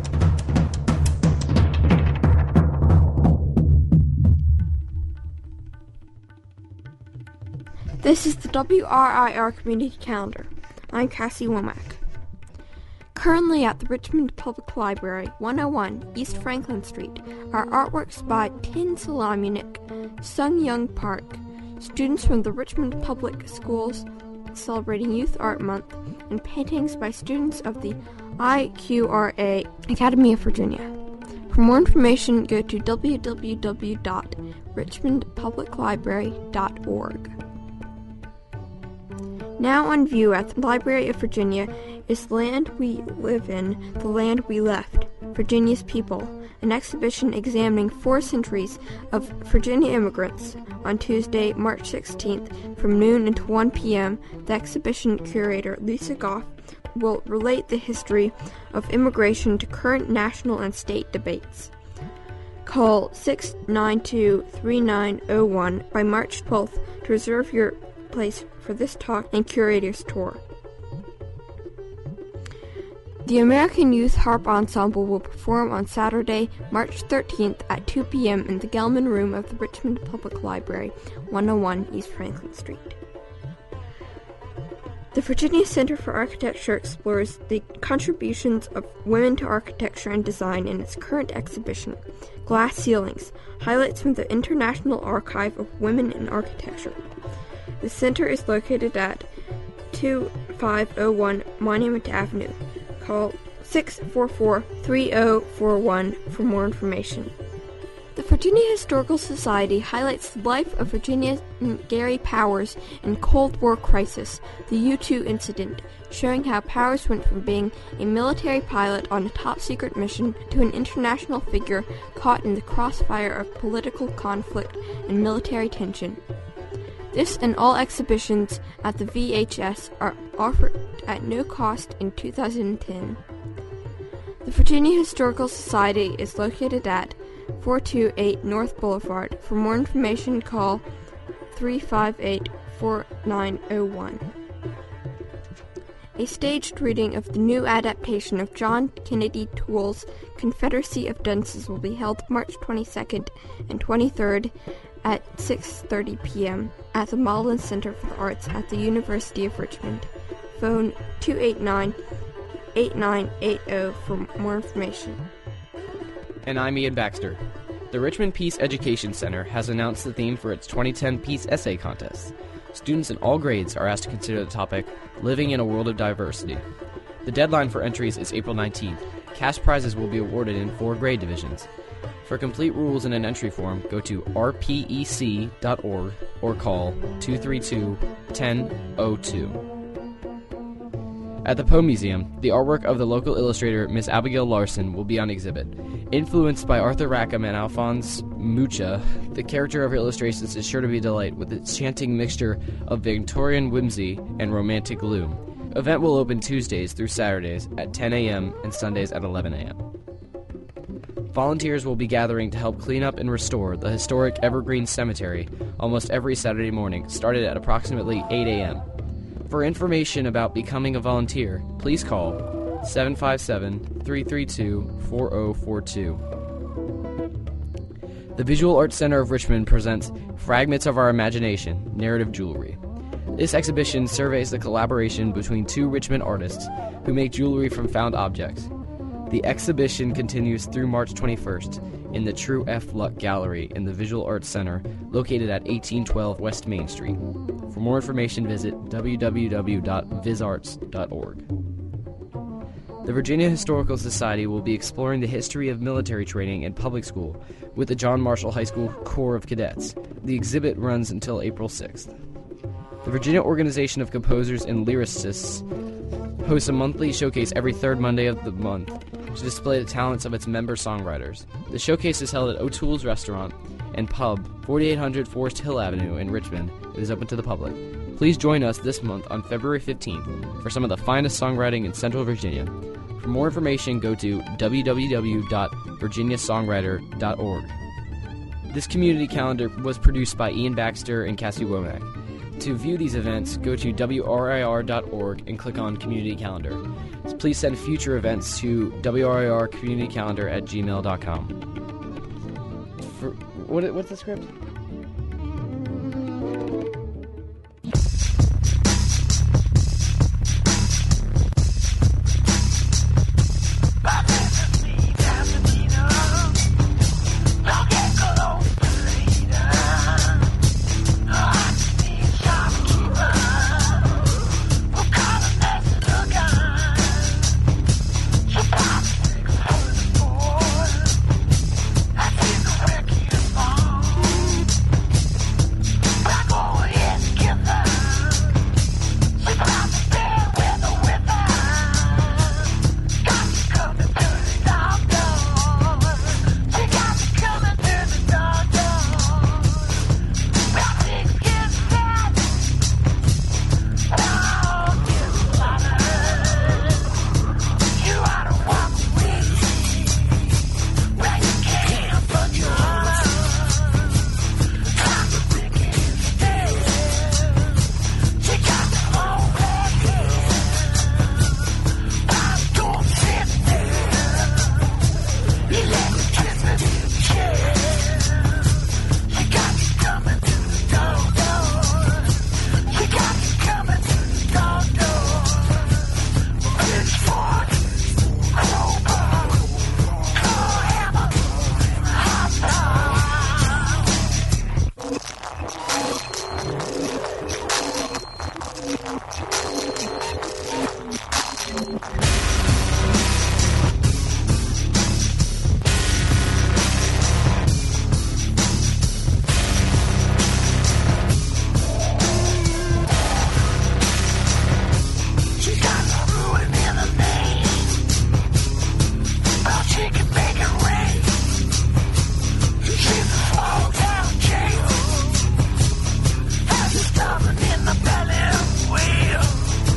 This is the W R I R Community Calendar. I'm Cassie Womack. Currently at the Richmond Public Library, one oh one East Franklin Street, are artworks by Tin Salamunik, Sung Young Park, students from the Richmond Public Schools celebrating Youth Art Month, and paintings by students of the I Q R A Academy of Virginia. For more information, go to w w w dot richmond public library dot org. Now on view at the Library of Virginia is Land We Live In, the Land We Left, Virginia's People, an exhibition examining four centuries of Virginia immigrants. On Tuesday, March sixteenth, from noon until one p.m., the exhibition curator, Lisa Goff, will relate the history of immigration to current national and state debates. Call six nine two, three nine zero one by March twelfth to reserve your place for this talk and curator's tour. The American Youth Harp Ensemble will perform on Saturday, March thirteenth at two p.m. in the Gelman Room of the Richmond Public Library, one oh one East Franklin Street. The Virginia Center for Architecture explores the contributions of women to architecture and design in its current exhibition, Glass Ceilings, Highlights from the International Archive of Women in Architecture. The center is located at two five oh one Monument Avenue. Call six four four, three oh four one for more information. The Virginia Historical Society highlights the life of Virginia Gary Powers in Cold War Crisis, the U two incident, showing how Powers went from being a military pilot on a top-secret mission to an international figure caught in the crossfire of political conflict and military tension. This and all exhibitions at the V H S are offered at no cost in two thousand ten. The Virginia Historical Society is located at four two eight North Boulevard. For more information, call three five eight, four nine zero one. A staged reading of the new adaptation of John Kennedy Toole's Confederacy of Dunces will be held March twenty-second and twenty-third at six thirty p.m. at the Mullins Center for the Arts at the University of Richmond. Phone two eight nine, eight nine eight zero for more information. And I'm Ian Baxter. The Richmond Peace Education Center has announced the theme for its twenty ten Peace Essay Contest. Students in all grades are asked to consider the topic, Living in a World of Diversity. The deadline for entries is April nineteenth. Cash prizes will be awarded in four grade divisions. For complete rules and an entry form, go to r p e c dot org or call two three two, one zero zero two. At the Poe Museum, the artwork of the local illustrator Miss Abigail Larson will be on exhibit. Influenced by Arthur Rackham and Alphonse Mucha, the character of her illustrations is sure to be a delight with its chanting mixture of Victorian whimsy and romantic gloom. Event will open Tuesdays through Saturdays at ten a.m. and Sundays at eleven a.m. Volunteers will be gathering to help clean up and restore the historic Evergreen Cemetery almost every Saturday morning, started at approximately eight a.m. For information about becoming a volunteer, please call seven five seven, three three two, four zero four two. The Visual Arts Center of Richmond presents Fragments of Our Imagination, Narrative Jewelry. This exhibition surveys the collaboration between two Richmond artists who make jewelry from found objects. The exhibition continues through March twenty-first in the True F. Luck Gallery in the Visual Arts Center, located at eighteen twelve West Main Street. For more information, visit w w w dot vis arts dot org. The Virginia Historical Society will be exploring the history of military training in public school with the John Marshall High School Corps of Cadets. The exhibit runs until April sixth. The Virginia Organization of Composers and Lyricists hosts a monthly showcase every third Monday of the month to display the talents of its member songwriters. The showcase is held at O'Toole's Restaurant and Pub, forty-eight hundred Forest Hill Avenue in Richmond. It is open to the public. Please join us this month on February fifteenth for some of the finest songwriting in Central Virginia. For more information, go to w w w dot virginia songwriter dot org. This community calendar was produced by Ian Baxter and Cassie Womack. To view these events, go to w r i r dot org and click on Community Calendar. Please send future events to w r i r community calendar at gmail dot com. For, what, what's the script? Stubborn in the belly wheel.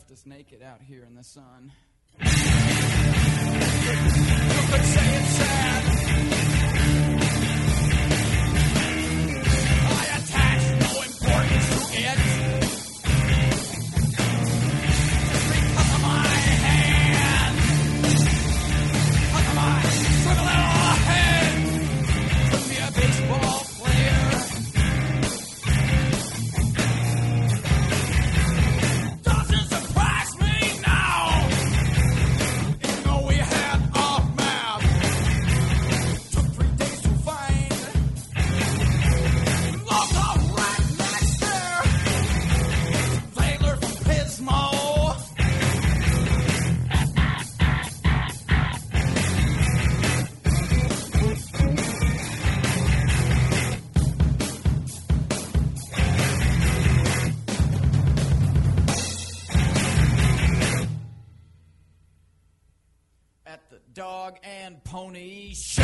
left us naked out here in the sun. You could say it's sad. I attach no importance to it. Just because of my hand. Because of my shriveled little head. Could be a baseball player. Doesn't surprise me now. Even though we had a map. Took three days to find. Look, a rat next there. Taylor from Pismo. At the Dog and Pony Show.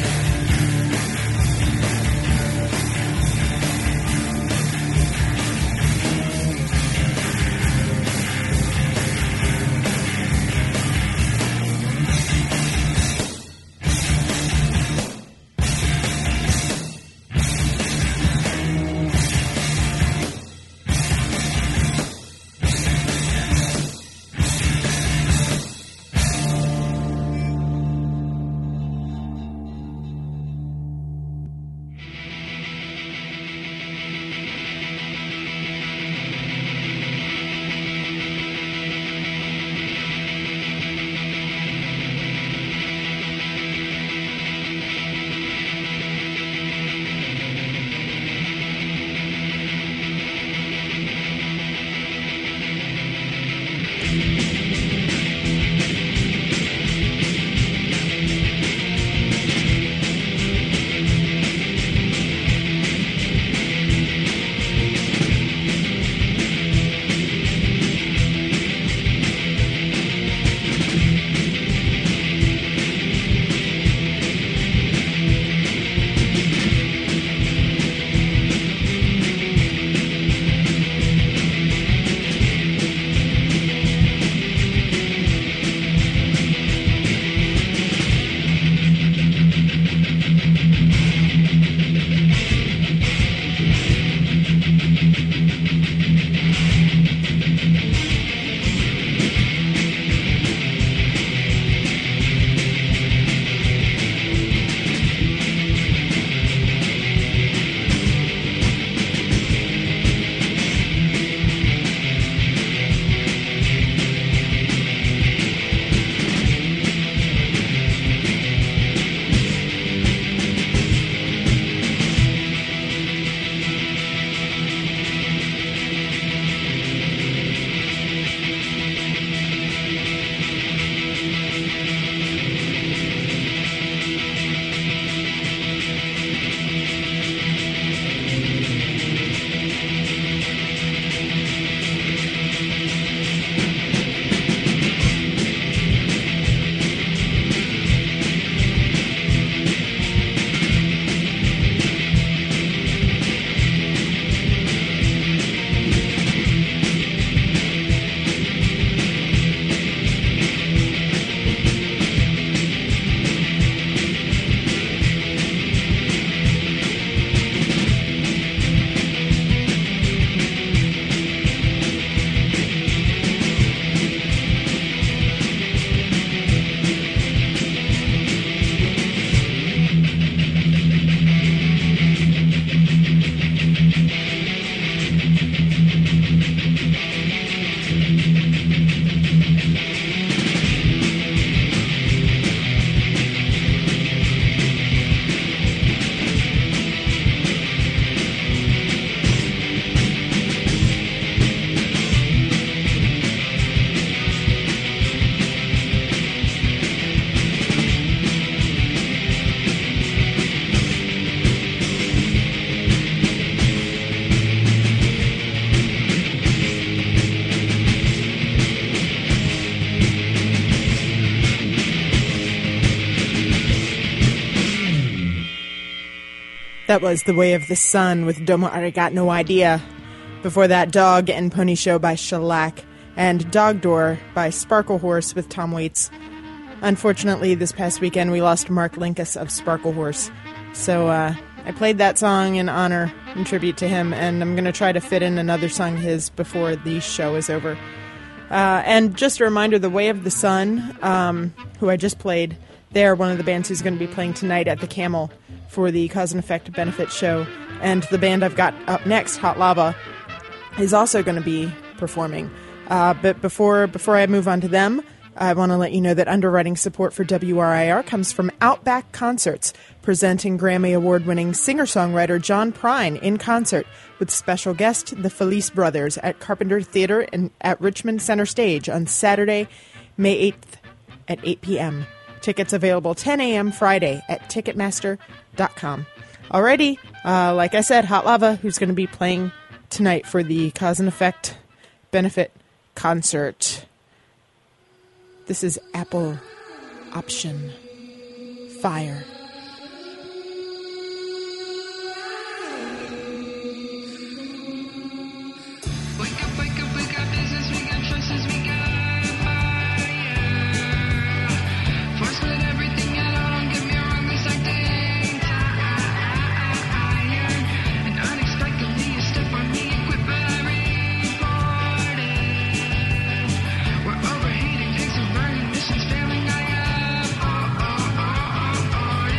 That was The Way of the Sun with Domo Arigat No Idea. Before that, Dog and Pony Show by Shellac. and Dog Door by Sparkle Horse with Tom Waits. Unfortunately, this past weekend we lost Mark Linkus of Sparkle Horse. So uh, I played that song in honor and tribute to him, and I'm going to try to fit in another song of his before the show is over. Uh, and just a reminder, The Way of the Sun, um, who I just played, they're one of the bands who's going to be playing tonight at the Camel for the Cause and Effect benefit show. And the band I've got up next, Hot Lava, is also going to be performing. Uh, but before before I move on to them, I want to let you know that underwriting support for W R I R comes from Outback Concerts, presenting Grammy Award-winning singer-songwriter John Prine in concert with special guest the Felice Brothers at Carpenter Theater and at Richmond Center Stage on Saturday, May eighth at eight p.m. Tickets available ten a.m. Friday at Ticketmaster dot com. Alrighty, uh, like I said, Hot Lava, who's going to be playing tonight for the Cause and Effect benefit concert. This is Apple Option Fire. We're overheating, things are burning, missions failing. I am. Oh, oh, oh, oh, oh.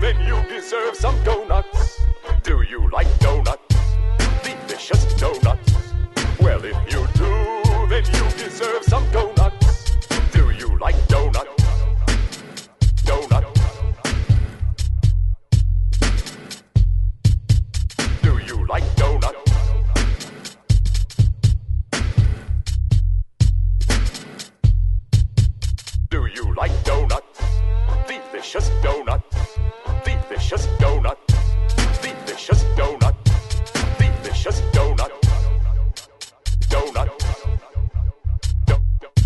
then you deserve some donuts. Do you like donuts? Delicious donuts. Well, if you do, then you deserve some donuts. Do you like donuts? Donuts. Do you like donuts? Do you like donuts? Delicious donuts. Delicious donuts. Delicious donuts. Delicious donuts. Donut. Do-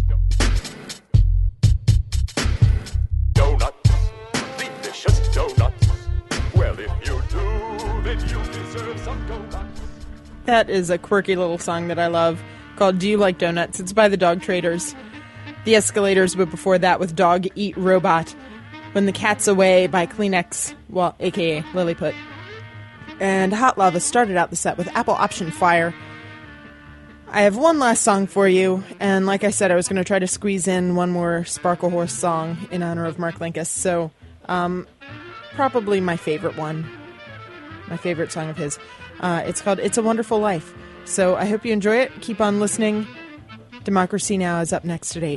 Donut. Delicious donuts. Well, if you do, then you deserve some donuts. That is a quirky little song that I love called Do You Like Donuts? It's by the Dog Traders. The Escalators, but before that with Dog Eat Robot. When the Cat's Away by Kleenex, well, a k a. Lilliput. And Hot Lava started out the set with Apple Option Fire. I have one last song for you, and like I said, I was going to try to squeeze in one more Sparkle Horse song in honor of Mark Linkous, so um, probably my favorite one. My favorite song of his. Uh, it's called It's a Wonderful Life. So I hope you enjoy it. Keep on listening. Democracy Now! Is up next at eight.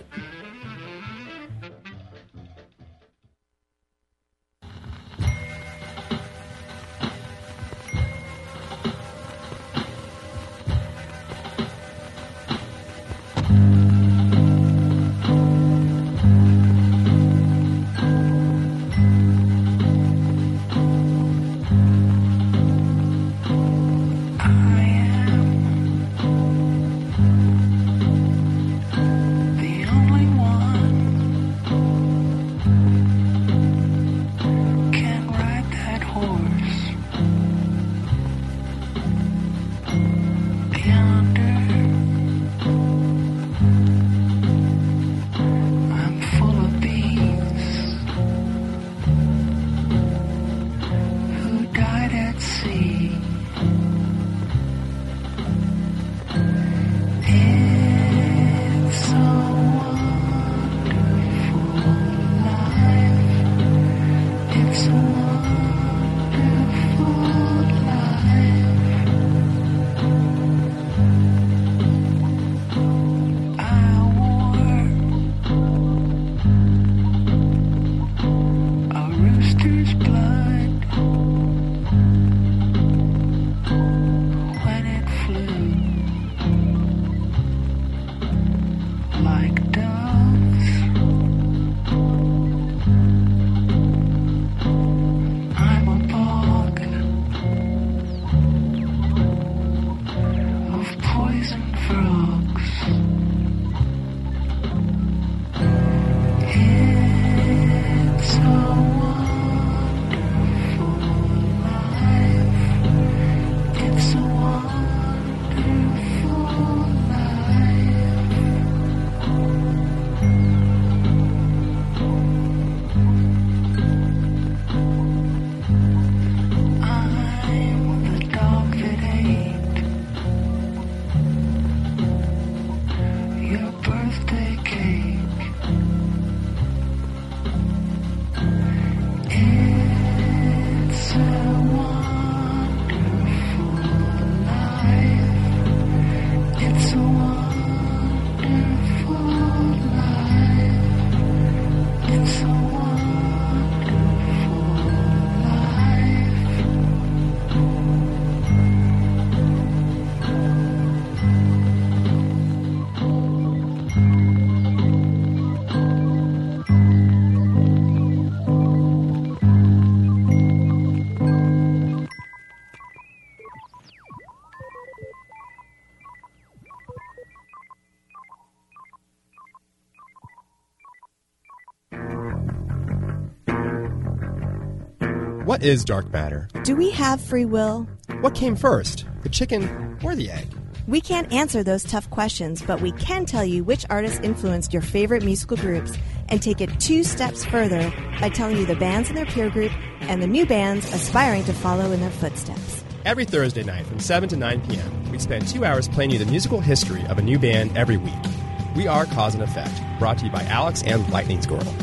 What is dark matter? Do we have free will? What came first, the chicken or the egg? We can't answer those tough questions, but we can tell you which artists influenced your favorite musical groups and take it two steps further by telling you the bands in their peer group and the new bands aspiring to follow in their footsteps. Every Thursday night from seven to nine p.m., we spend two hours playing you the musical history of a new band every week. We are Cause and Effect, brought to you by Alex and Lightning Squirrel.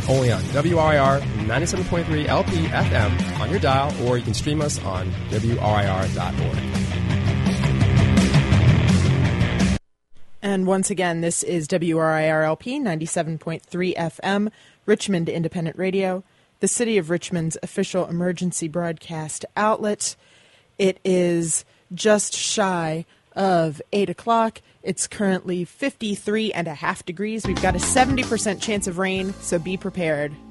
only on W R I R ninety-seven point three L P F M on your dial, or you can stream us on W R I R dot org. And once again, this is W R I R L P ninety-seven point three F M, Richmond Independent Radio, the City of Richmond's official emergency broadcast outlet. It is just shy of eight o'clock. It's currently fifty-three and a half degrees. We've got a seventy percent chance of rain, so be prepared.